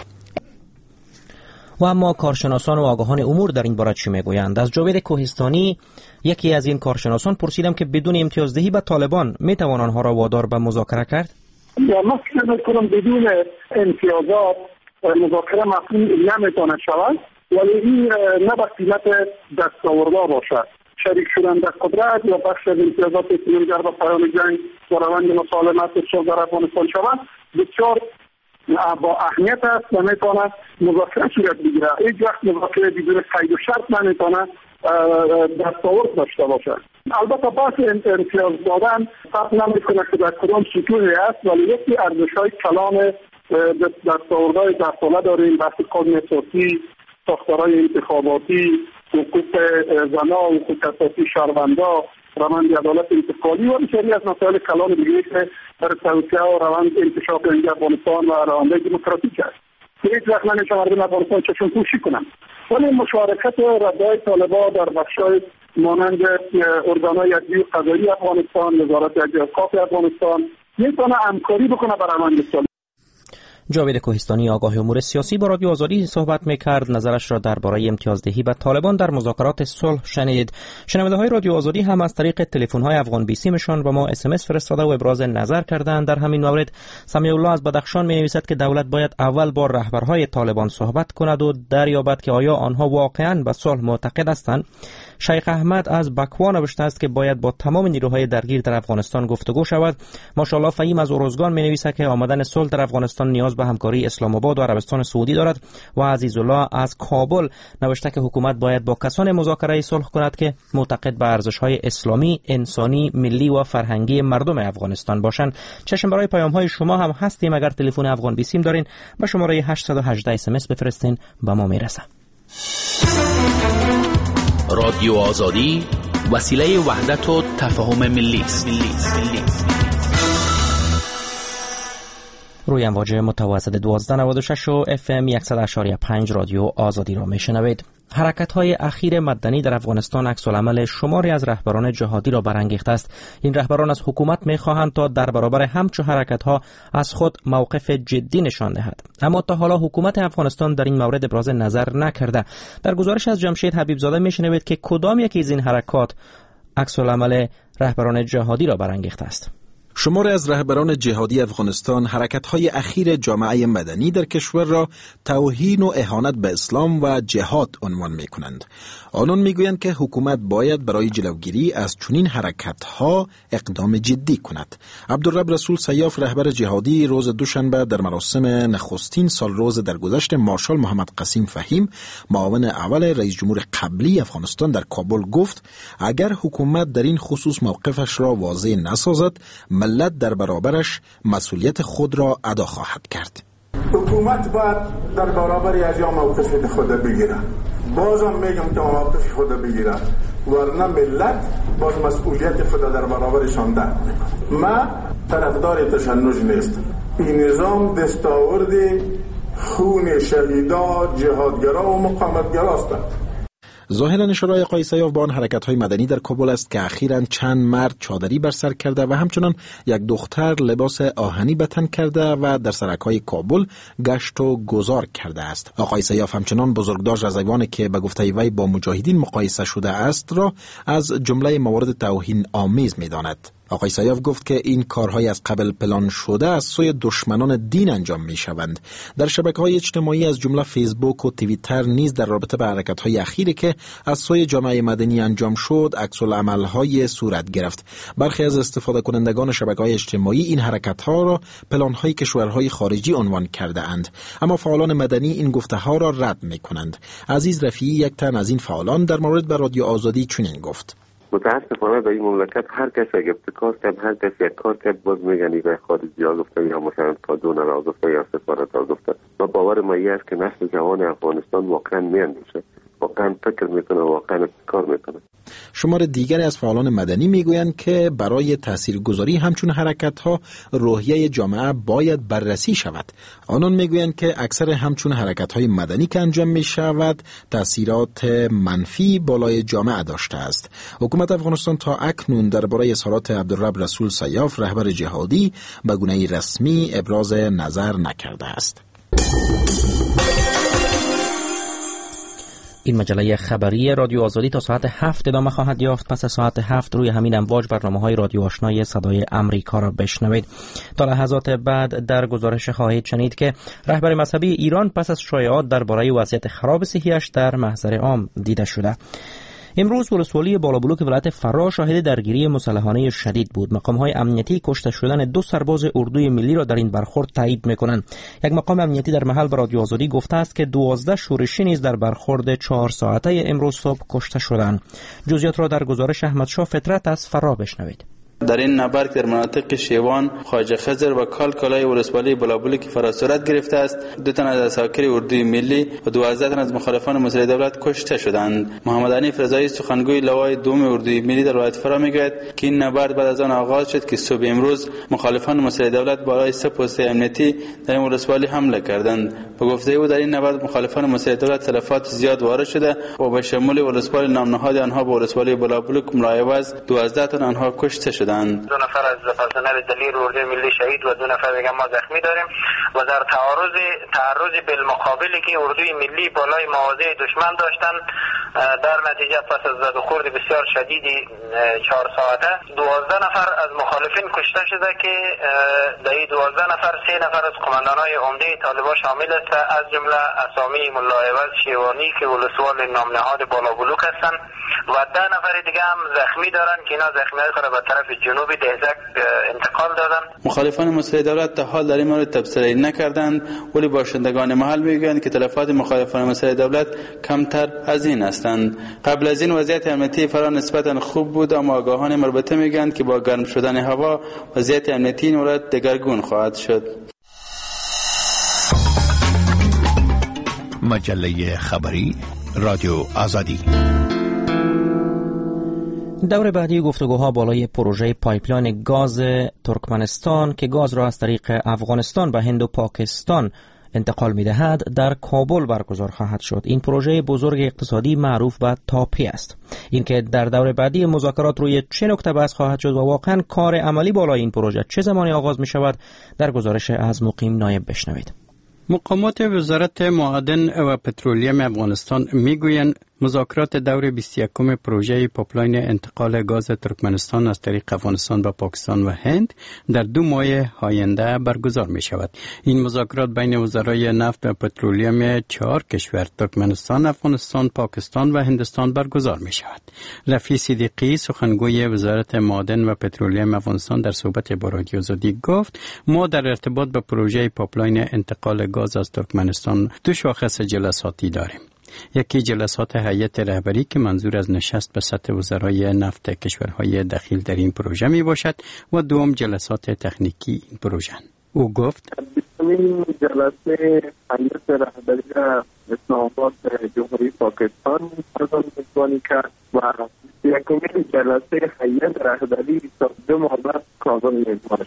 و اما کارشناسان و آگاهان امور در این باره چی میگویند؟ از جاوید کوهستانی، یکی از این کارشناسان، پرسیدم که بدون امتیازدهی به طالبان میتوان آنها را وادار به مذاکره کرد؟ من فکر میکنم بدون امتیازات مذاکره مفهوم نمیتونه شود، ولی این نه به قیمت دستاوردها باشد. شریک شدن در قدرت یا بخش از امتیازات که در پایان جنگ و روند مسالمت صلح در افغانستان شود بسیار با اهمیت است و میتونه مذاکره صورت بگیره. هیچ وقت مذاکره بدون قید و شرط نمیتونه دستاورد داشته باشه. البته بحث امتیاز دادن فرق نمیکنه که در کدام سطوحی است، ولی یکی ارزش‌های کلان دستاوردهای در ساله داریم، بحث قانون اساسی، ساختارهای انتخاباتی، حقوق زنان، حقوق اساسی شهروندا، روند عدالت انتقالی و بسیاری از مسائل کلان دیگری که در توسعه و روند انکشاف افغانستان و روند دموکراتیک است. هیچ وقت نمیشه مردم افغانستان چشم پوشی کنند، ولی مشارکت ردای طالبان در بخش‌های مانند ارگان‌های عدلی و قضایی افغانستان، وزارت عدلیه و اوقاف افغانستان میتونه همکاری بکنه برای روند صلح. جاوید کوهستانی آگاه امور سیاسی با رادیو آزادی صحبت می‌کرد. نظرش را درباره امتیازدهی به طالبان در مذاکرات صلح شنید. شنونده‌های رادیو آزادی هم از طریق تلفن‌های افغان بیسیمشان به ما اس ام اس فرستاده و ابراز نظر کردند. در همین مورد سمیع الله از بدخشان می‌نویسد که دولت باید اول با رهبرهای طالبان صحبت کند و دریابد که آیا آنها واقعاً به صلح معتقد هستند. شیخ احمد از بکوا نوشته است که باید با تمام نیروهای درگیر در افغانستان گفتگو شود. ماشاءالله فهیم از اروزگان می‌نویسد که آمدن صلح در افغانستان نیاز به همکاری اسلام آباد و عربستان سعودی دارد. و عزیز الله از کابل نوشته که حکومت باید با کسان مذاکره صلح کند که معتقد به ارزش‌های اسلامی، انسانی، ملی و فرهنگی مردم افغانستان باشند. چشم برای پیام‌های شما هم هستیم. اگر تلفن افغان بیسیم دارین به شماره هشت یک هشت اس ام اس بفرستین، به ما میرسه. رادیو آزادی وسیله وحدت و تفاهم ملی است. روی امواج متوسط دوازده نود و شش و اف ام صد و اشاری پنج رادیو آزادی را میشنوید. حرکت‌های اخیر مدنی در افغانستان عکس‌العمل شماری از رهبران جهادی را برانگیخته است. این رهبران از حکومت می‌خواهند تا در برابر همچو حرکت‌ها از خود موقف جدی نشان دهد. اما تا حالا حکومت افغانستان در این مورد ابراز نظر نکرده. در گزارش از جمشید حبیبزاده می‌شنوید که کدام یکی از این حرکات عکس‌العمل رهبران جهادی را برانگیخته است. شمار از رهبران جهادی افغانستان حرکت‌های اخیر جامعه مدنی در کشور را توهین و اهانت به اسلام و جهاد عنوان می‌کنند. آنان می‌گویند که حکومت باید برای جلوگیری از چنین حرکت‌ها اقدام جدی کند. عبدالرب رسول سیاف رهبر جهادی روز دوشنبه در مراسم نخستین سالروز درگذشت مارشال محمد قسیم فهیم، معاون اول رئیس جمهور قبلی افغانستان در کابل گفت اگر حکومت در این خصوص موقفش را واضح نسازد، ملت در برابرش مسئولیت خود را ادا خواهد کرد. حکومت باید در برابر ازیا موقف خود بگیره. بازم میگم که موقف خود بگیره، ورنه ملت باز مسئولیت خود در برابرشان درک میکنه. من طرفدار تشنج نیستم. این نظام دستاورد خون شهیدا، جهادگرا و مقاومتگرا است. ظاهرا اشاره آقای سیاف به آن حرکت‌های مدنی در کابل است که اخیراً چند مرد چادری بر سر کرده و همچنان یک دختر لباس آهنی به تن کرده و در سرک‌های کابل گشت و گذار کرده است. آقای سیاف همچنان بزرگدار رضوانی که به گفته وی با مجاهدین مقایسه شده است را از جمله موارد توهین آمیز می‌داند. آقای سیاف گفت که این کارهای از قبل پلان شده از سوی دشمنان دین انجام می شوند. در شبکه‌های اجتماعی از جمله فیسبوک و توییتر نیز در رابطه با حرکت‌های اخیری که از سوی جامعه مدنی انجام شد عکس‌العمل‌های صورت گرفت. برخی از استفاده کنندگان شبکه‌های اجتماعی این حرکت‌ها را پلان‌های کشورهای خارجی عنوان کرده اند، اما فعالان مدنی این گفته‌ها را رد می‌کنند. عزیز رفیعی یک تن از این فعالان در مورد به رادیو آزادی چنین گفت: متاسفانه در این مملکت هر کس یک ابتکار کرد، هر کس یک کار کرد، باز میگن ایگه خارجی ها گفته یا مثلا کادون را گفته یا سفارت ها گفته. و باور ما است که نسل جوان افغانستان واقعا میاندیشه، واقعا فکر میکنه، واقعا ابتکار میکنه. شمار دیگری از فعالان مدنی میگویند که برای تاثیرگذاری همچون حرکت‌ها روحیه جامعه باید بررسی شود. آنان میگویند که اکثر همچون حرکت‌های مدنی که انجام میشود تاثیرات منفی بالای جامعه داشته است. حکومت افغانستان تا اکنون درباره اظهارات عبدالرب رسول سیاف رهبر جهادی به گونه رسمی ابراز نظر نکرده است. این مجله خبری رادیو آزادی تا ساعت هفت ادامه خواهد یافت. پس از ساعت هفت روی همین امواج برنامه‌های رادیو آشنای صدای امریکا را بشنوید. تا لحظات بعد در گزارش خواهید شنید که رهبر مذهبی ایران پس از شایعات درباره وضعیت خراب صحیحش در محضر عام دیده شده. امروز ولسوالی بالابلوک ولایت فرا شاهد درگیری مسلحانه شدید بود. مقام‌های امنیتی کشته شدن دو سرباز اردوی ملی را در این برخورد تایید می‌کنند. یک مقام امنیتی در محل به رادیو آزادی گفته است که دوازده شورشی نیز در برخورد چهار ساعته امروز صبح کشته شدند. جزئیات را در گزارش احمدشاه فطرت از فرا بشنوید. در این نبرد در مناطق شیوان، خواجه خضر و کالکالای ولسوالی بالابلوک فرا صورت گرفته است. دو تن از عساکر اردوی ملی و دوازده تن از مخالفان مسلح دولت کشته شدند. محمد حنیف رضایی سخنگوی لوای دوم اردوی ملی در ولایت فرا میگوید که این نبرد بعد از آن آغاز شد که صبح امروز مخالفان مسلح دولت بالای سه پست امنیتی در این ولسوالی حمله کردند. به گفته او در این نبرد مخالفان مسلح دولت تلفات زیاد وارد شده و به شمول ولسوالی نام نهاد آنها به ولسوالی بالابلوک ملایوز دوازده تن آنها کشته شدند. دو نفر از پرسنل دلیر اردوی ملی شهید و دو نفر دیگه ما زخمی داریم و در تعارض تعرض بالمقابلی که اردوی ملی بالای مواضع دشمن داشتن، در نتیجه پس از زد و خورد بسیار شدیدی چهار ساعته دوازده نفر از مخالفین کشته شده که در این دوازده نفر سه نفر از قماندانای عمده طالبان شامل است، از جمله اسامی ملا عوض شیوانی که ولسوال نام نهاد بالابلوک هستند و ده نفر دیگه هم زخمی دارن که اینا زخمی‌های خود به طرف جنوبی دهزک انتقال دادن. مخالفان مسلح دولت تا حال در این مورد تبصره نکردند، ولی باشندگان محل میگویند که تلفات مخالفان مسلح دولت کمتر از این هستند. قبل از این وضعیت امنیتی فرا نسبتا خوب بود، اما آگاهان مربوطه میگویند که با گرم شدن هوا وضعیت امنیتی این ولایت دگرگون خواهد شد. مجله خبری رادیو آزادی. دور بعدی گفتگوها بالای پروژه پایپلاین گاز ترکمنستان که گاز را از طریق افغانستان به هند و پاکستان انتقال می‌دهد در کابل برگزار خواهد شد. این پروژه بزرگ اقتصادی معروف به تاپی است. اینکه در دور بعدی مذاکرات روی چه نکته بحث خواهد شد و واقعا کار عملی بالای این پروژه چه زمانی آغاز می‌شود در گزارش از مقیم نایب بشنوید. مقامات وزارت معادن و پترولیم افغانستان میگویند مذاکرات دور بیست و یکم پروژه پایپلاین انتقال گاز ترکمنستان از طریق افغانستان به پاکستان و هند در دو ماه آینده برگزار می شود. این مذاکرات بین وزرای نفت و پترولیم چهار کشور ترکمنستان، افغانستان، پاکستان و هندستان برگزار می شود. رفیع صدیقی سخنگوی وزارت معادن و پترولیم افغانستان در صحبت با رادیو آزادی گفت ما در ارتباط به پروژه پایپلاین انتقال گاز از ترکمنستان دو شاخص جلساتی داریم. یکی جلسات هیئت رهبری که منظور از نشست به سطح وزرای نفت کشورهای دخیل در این پروژه می باشد و دوم جلسات تکنیکی این پروژه. او گفت این جلسه هیئت رهبری اسلام آباد جمهوری پاکستان پرداخت می‌کنی کرد و یکمین جلسه هیئت رهبری تا دو ماه بعد کابل می‌باشد.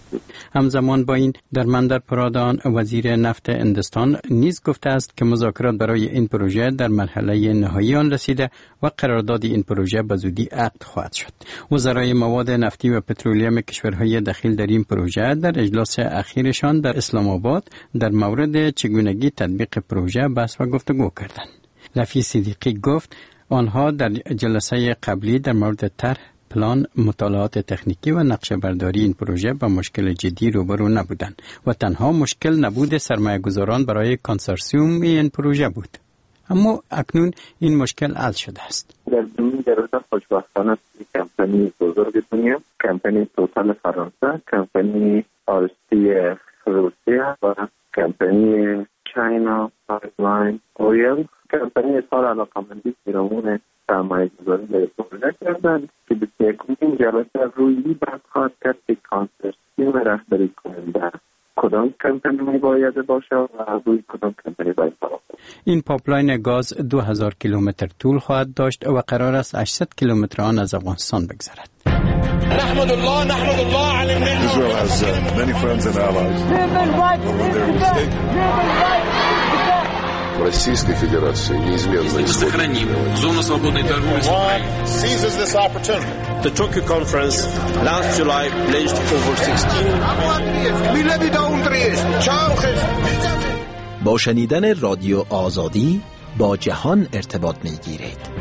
همزمان با این درمندر پرادان وزیر نفت هندستان نیز گفته است که مذاکرات برای این پروژه در مرحله نهایی آن رسیده و قرارداد این پروژه به زودی عقد خواهد شد. وزرای مواد نفتی و پترولیم کشورهای دخیل در این پروژه در اجلاس اخیرشان در اسلام آباد در مورد چگونگی تطبیق پروژه بحث و گفتگو کردند. رفیع صدیقی گفت آنها در جلسه قبلی در مورد طرح، پلان، مطالعات تکنیکی و نقشه برداری این پروژه با مشکل جدی روبرو نبودند و تنها مشکل نبود سرمایه گذاران برای کنسورسیوم این پروژه بود. اما اکنون این مشکل حل شده است. در این جلسه خوشبختانه کمپانی بزرگ دنیا، کمپانی توتال فرانسه، کمپانی آرستی روسیه و کمپانی چاینا پایپلاین اویل، کمپانی اظهار علاقه‌مندی پیرامون سرمایه گذاری در پروژه کردند که به یکمین جلسه روی بحث خواهد کرد که کنسورسیوم رهبری کننده کدام کمپانی می باید باشه و روی کدام کمپانی باید باشه. این پایپلاین گاز دو هزار کیلومتر طول خواهد داشت و قرار است هشتصد کیلومتر آن از افغانستان بگذرد. نحمد الله نحمد الله على النعمة. Israel has uh, many friends and allies. Российской Федерации неизменно сохраним зону свободной торговли с Украиной. Seizes this opportunity. The Tokyo conference last July pledged over sixteen. با شنیدن رادیو آزادی با جهان ارتباط می‌گیرید.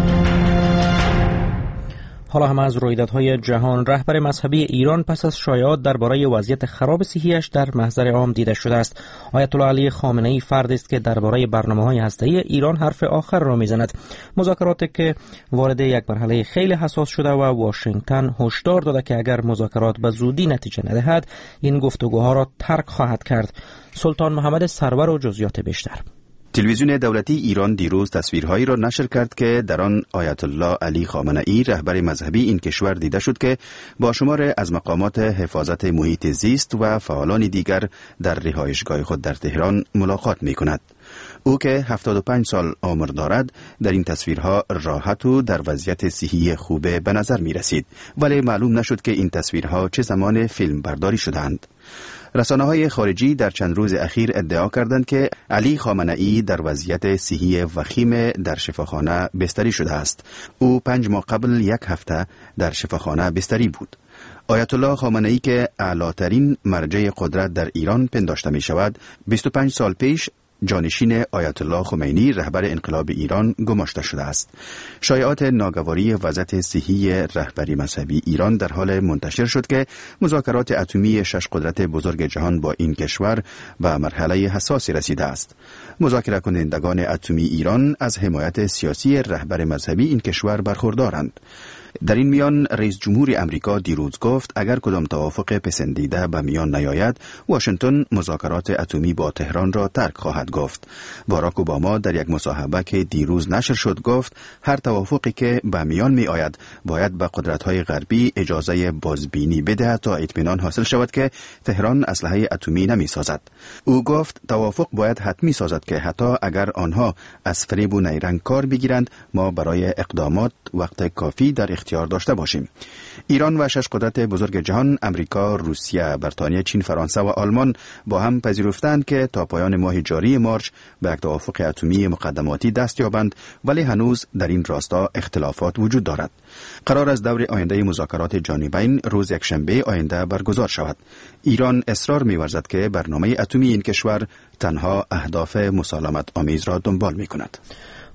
حالا هم از رویدادهای جهان. رهبر مذهبی ایران پس از شایعات درباره وضعیت خراب صحیش در محضر عام دیده شده است. آیت الله علی خامنه‌ای فردی است که درباره برنامه‌های هسته‌ای ایران حرف آخر را می‌زند. مذاکراتی که وارد یک مرحله خیلی حساس شده و واشنگتن هشدار داده که اگر مذاکرات به زودی نتیجه ندهد این گفتگوها را ترک خواهد کرد. سلطان محمد سرور و جزئیات بیشتر. تلویزیون دولتی ایران دیروز تصویرهایی را نشر کرد که در آن آیت الله علی خامنه‌ای رهبر مذهبی این کشور دیده شد که با شمار از مقامات حفاظت محیط زیست و فعالان دیگر در رهایشگاه خود در تهران ملاقات می کند. او که هفتاد و پنج سال عمر دارد در این تصویرها راحت و در وضعیت صحی خوبه به نظر می رسید، ولی معلوم نشد که این تصویرها چه زمان فیلم برداری شدند. رسانه‌های خارجی در چند روز اخیر ادعا کردند که علی خامنه‌ای در وضعیت صحی وخیم در شفاخانه بستری شده است. او پنج ماه قبل یک هفته در شفاخانه بستری بود. آیت الله خامنه‌ای که اعلاترین مرجع قدرت در ایران پنداشته می شود، بیست و پنج سال پیش جانشین آیت الله خمینی رهبر انقلاب ایران گماشته شده است. شایعات ناگواری وضعیت صحی رهبری مذهبی ایران در حال منتشر شد که مذاکرات اتمی شش قدرت بزرگ جهان با این کشور به مرحله حساسی رسیده است. مذاکره کنندگان اتمی ایران از حمایت سیاسی رهبر مذهبی این کشور برخوردارند. در این میان رئیس جمهور امریکا دیروز گفت اگر کدام توافق پسندیده به میان نیاید، واشنگتن مذاکرات اتمی با تهران را ترک خواهد گفت. باراک اوباما در یک مصاحبه که دیروز نشر شد گفت هر توافقی که به میان می آید باید به قدرت‌های غربی اجازه بازبینی بدهد تا اطمینان حاصل شود که تهران اسلحه اتمی نمی سازد. او گفت توافق باید حتمی سازد که حتی اگر آنها از فریب و نیرنگ کار بگیرند ما برای اقدامات وقت کافی در اختیار داشته باشیم. ایران و شش قدرت بزرگ جهان امریکا، روسیه، بریتانیا، چین، فرانسه و آلمان با هم پذیرفتند که تا پایان ماه جاری مارچ به یک توافق اتمی مقدماتی دست یابند، ولی هنوز در این راستا اختلافات وجود دارد. قرار است دور آینده مذاکرات جانبین روز یکشنبه آینده برگزار شود. ایران اصرار می‌ورزد که برنامه اتمی این کشور تنها اهداف مسالمت آمیز را دنبال می‌کند.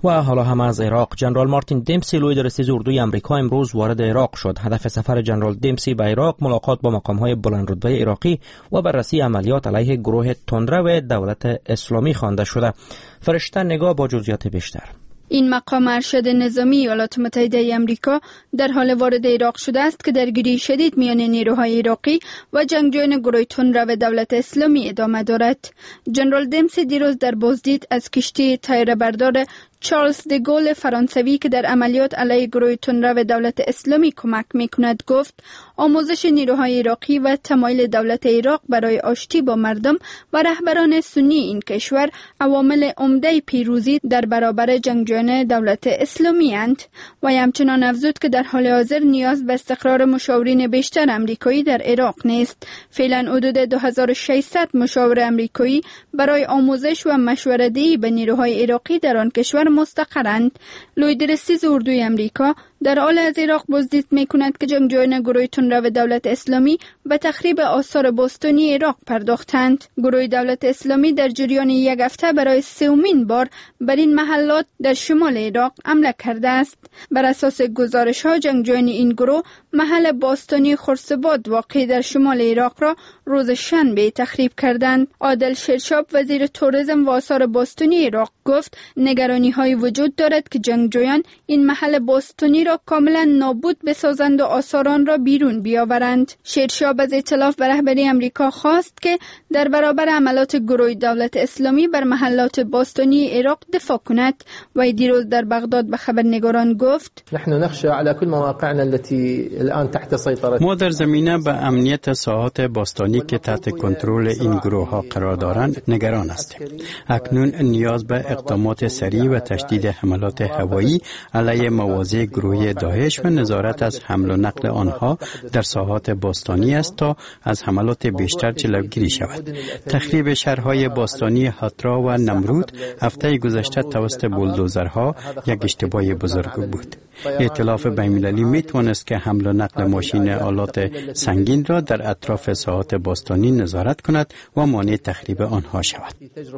و حالا هم از عراق. جنرال مارتین دمسی لوی درستیز اردوی آمریکا امروز وارد عراق شد. هدف سفر جنرال دمسی به عراق ملاقات با مقام‌های بلندرتبه عراقی و بررسی عملیات علیه گروه تندرو دولت اسلامی خوانده شده. فرشته نگاه با جزئیات بیشتر. این مقام ارشد نظامی ایالات متحده آمریکا در حال وارد عراق شده است که درگیری شدید میان نیروهای عراقی و جنگجویان گروه تندرو دولت اسلامی ادامه دارد. جنرال دمسی دیروز در بازدید از کشتی تایر بردار چارلز دگول فرانسوی که در عملیات علیه گروه تندرو دولت اسلامی کمک میکند گفت آموزش نیروهای عراقی و تمایل دولت عراق برای آشتی با مردم و رهبران سنی این کشور عوامل عمده پیروزی در برابر جنگجویان دولت اسلامی اند و همچنان افزود که در حال حاضر نیاز به استقرار مشاورین بیشتر امریکایی در عراق نیست. فعلا حدود دو هزار و ششصد مشاور امریکایی برای آموزش و مشوره‌دهی به نیروهای عراقی در آن کشور مستقرند. لوی درستیز اردوی امریکا در حال از عراق بازدید میکند که جنگجویان گروه تندرو دولت اسلامی به تخریب آثار باستانی عراق پرداختند. گروه دولت اسلامی در جریان یک هفته برای سومین بار بر این محلات در شمال عراق حمله کرده است. بر اساس گزارش ها جنگجویان این گروه محل باستانی خرسباد واقع در شمال عراق را روز شنبه تخریب کردند. عادل شرشاب وزیر توریسم و آثار باستانی عراق گفت نگرانی های وجود دارد که جنگجویان این محل باستانی را کاملا نابود بسازند و آثاران را بیرون بیاورند. شرشاب از ائتلاف به رهبری امریکا خواست که در برابر عملات گروه دولت اسلامی بر محلات باستانی عراق دفاع کند و دیروز در بغداد به خبرنگاران گفت نحن نخشى على كل مواقعنا التي الان تحت سيطرتنا. ما در زمینه به امنیت ساحات باستانی که تحت کنترل این گروه ها قرار دارند نگران هستیم. اکنون نیاز به اقدامات سریع و تشدید حملات هوایی علیه مواضع گروه داعش و نظارت از حمل و نقل آنها در ساحات باستانی است تا از حملات بیشتر جلوگیری شود. تخریب شهرهای باستانی هاترا و نمرود هفته گذشته توسط بولدوزرها یک اشتباه بزرگ بود. ائتلاف بین‌المللی میتوانست که حمل و نقل ماشین آلات سنگین را در اطراف ساحات باستانی نظارت کند و مانع تخریب آنها شود.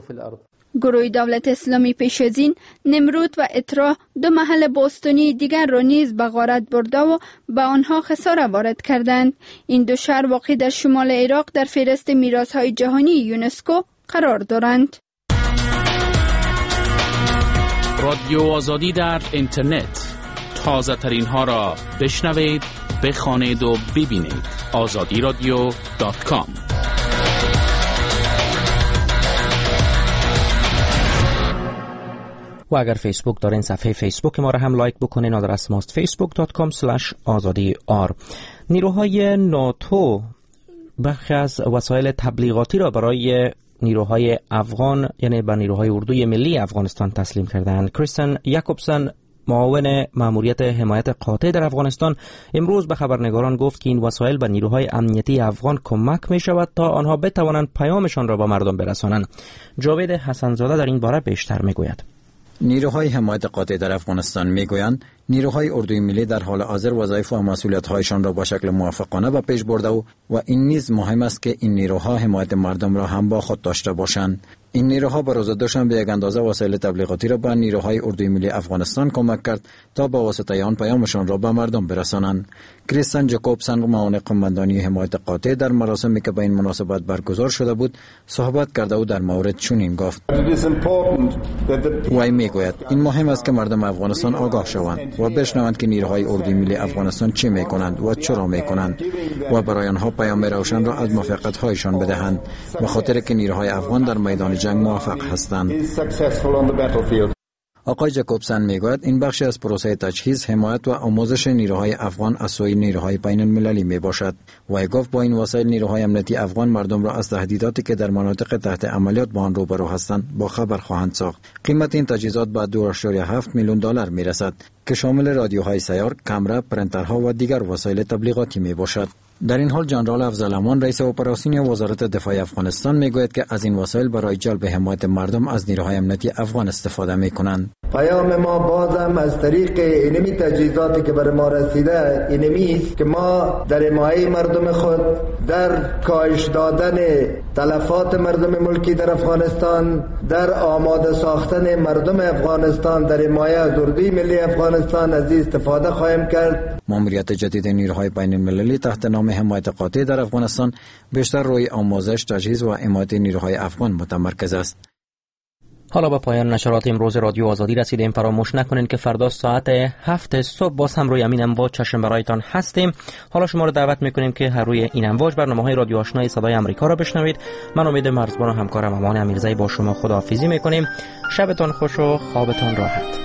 گروه دولت اسلامی پیش از این نمرود و اترا دو محل باستانی دیگر را نیز به غارت برده و به آنها خسارت وارد کردند. این دو شهر واقع در شمال عراق در فهرست میراث‌های جهانی یونسکو قرار دارند. رادیو آزادی در اینترنت، تازه ترین ها را بشنوید، بخوانید و ببینید. آزادی رادیو دات کام. و اگر فیسبوک دارین صفحه فیسبوک ما را هم لایک بکنین. آدرس ماست فیسبوک دات کام اسلش آزادی آر. نیروهای ناتو بخشی از وسایل تبلیغاتی را برای نیروهای افغان یعنی به نیروهای اردوی ملی افغانستان تسلیم کردند. کریستن یاکوبسن معاون مأموریت حمایت قاطع در افغانستان امروز به خبرنگاران گفت که این وسایل به نیروهای امنیتی افغان کمک می شود تا آنها بتوانند پیامشان را به مردم برسانند. جاوید حسنزاده در این باره بیشتر می گوید. نیروهای حمایت قاطع در افغانستان میگویند نیروهای اردوی ملی در حال حاضر وظایف و مسئولیت‌هایشان را با شکل موفقانه به پیش برده و و این نیز مهم است که این نیروها حمایت مردم را هم با خود داشته باشند. این نیروها به روز دوشنبه یک اندازه وسایل تبلیغاتی را به نیروهای اردوی ملی افغانستان کمک کرد تا با واسطه آن پیامشان را به مردم برسانند. کریستن جاکوبسن معاون قماندانی حمایت قاطع در مراسمی که به این مناسبت برگزار شده بود صحبت کرده و در مورد چنین گفت: وی میگوید این مهم است که مردم افغانستان آگاه شوند و بشنوند که نیروهای اردوی ملی افغانستان چه میکنند و چرا میکنند و برای آنها پیام روشن را از موفقیت‌هایشان بدهند، به خاطر که نیروهای افغان در میدان جنگ موفق هستند. آقای جاکوبسن میگوید این بخشی از پروسه تجهیز، حمایت و آموزش نیروهای افغان از سوی نیروهای بین المللی می باشد. وی گفت با این وسایل نیروهای امنیتی افغان مردم را از تهدیداتی که در مناطق تحت عملیات با آن روبرو هستند با خبر خواهند ساخت. قیمت این تجهیزات به دو ممیز هفت میلیون دلار می رسد که شامل رادیوهای سیار، کامرا، پرنترها و دیگر وسایل تبلیغاتی می باشد. در این حال جنرال افضل امان رئیس اپراسیون وزارت دفاع افغانستان میگوید که از این وسایل برای جلب حمایت مردم از نیروهای امنیتی افغان استفاده میکنند. پیام ما بازم از طریق اینمی تجهیزاتی که بر ما رسیده اینمی است که ما در حمایت مردم خود، در کاهش دادن تلفات مردم ملکی در افغانستان، در آماده ساختن مردم افغانستان در حمایت از اردوی ملی افغانستان از این استفاده خواهیم کرد. ماموریت جدید نیروهای بین المللی تحت نام حمایت قاطع در افغانستان بیشتر روی آموزش، تجهیز و حمایت نیروهای افغان متمرکز است. حالا به پایان نشرات امروز رادیو آزادی رسیدیم. فراموش نکنین که فردا ساعت هفت صبح باز هم روی همین امواج چشم برایتان هستیم. حالا شما رو دعوت میکنیم که هر روی این امواج برنامه‌های رادیو آشنای صدای آمریکا را بشنوید. من امید مرزبان و همکارم امان امیرزایی با شما خداحافظی میکنیم. شبتان خوش و خوابتان راحت.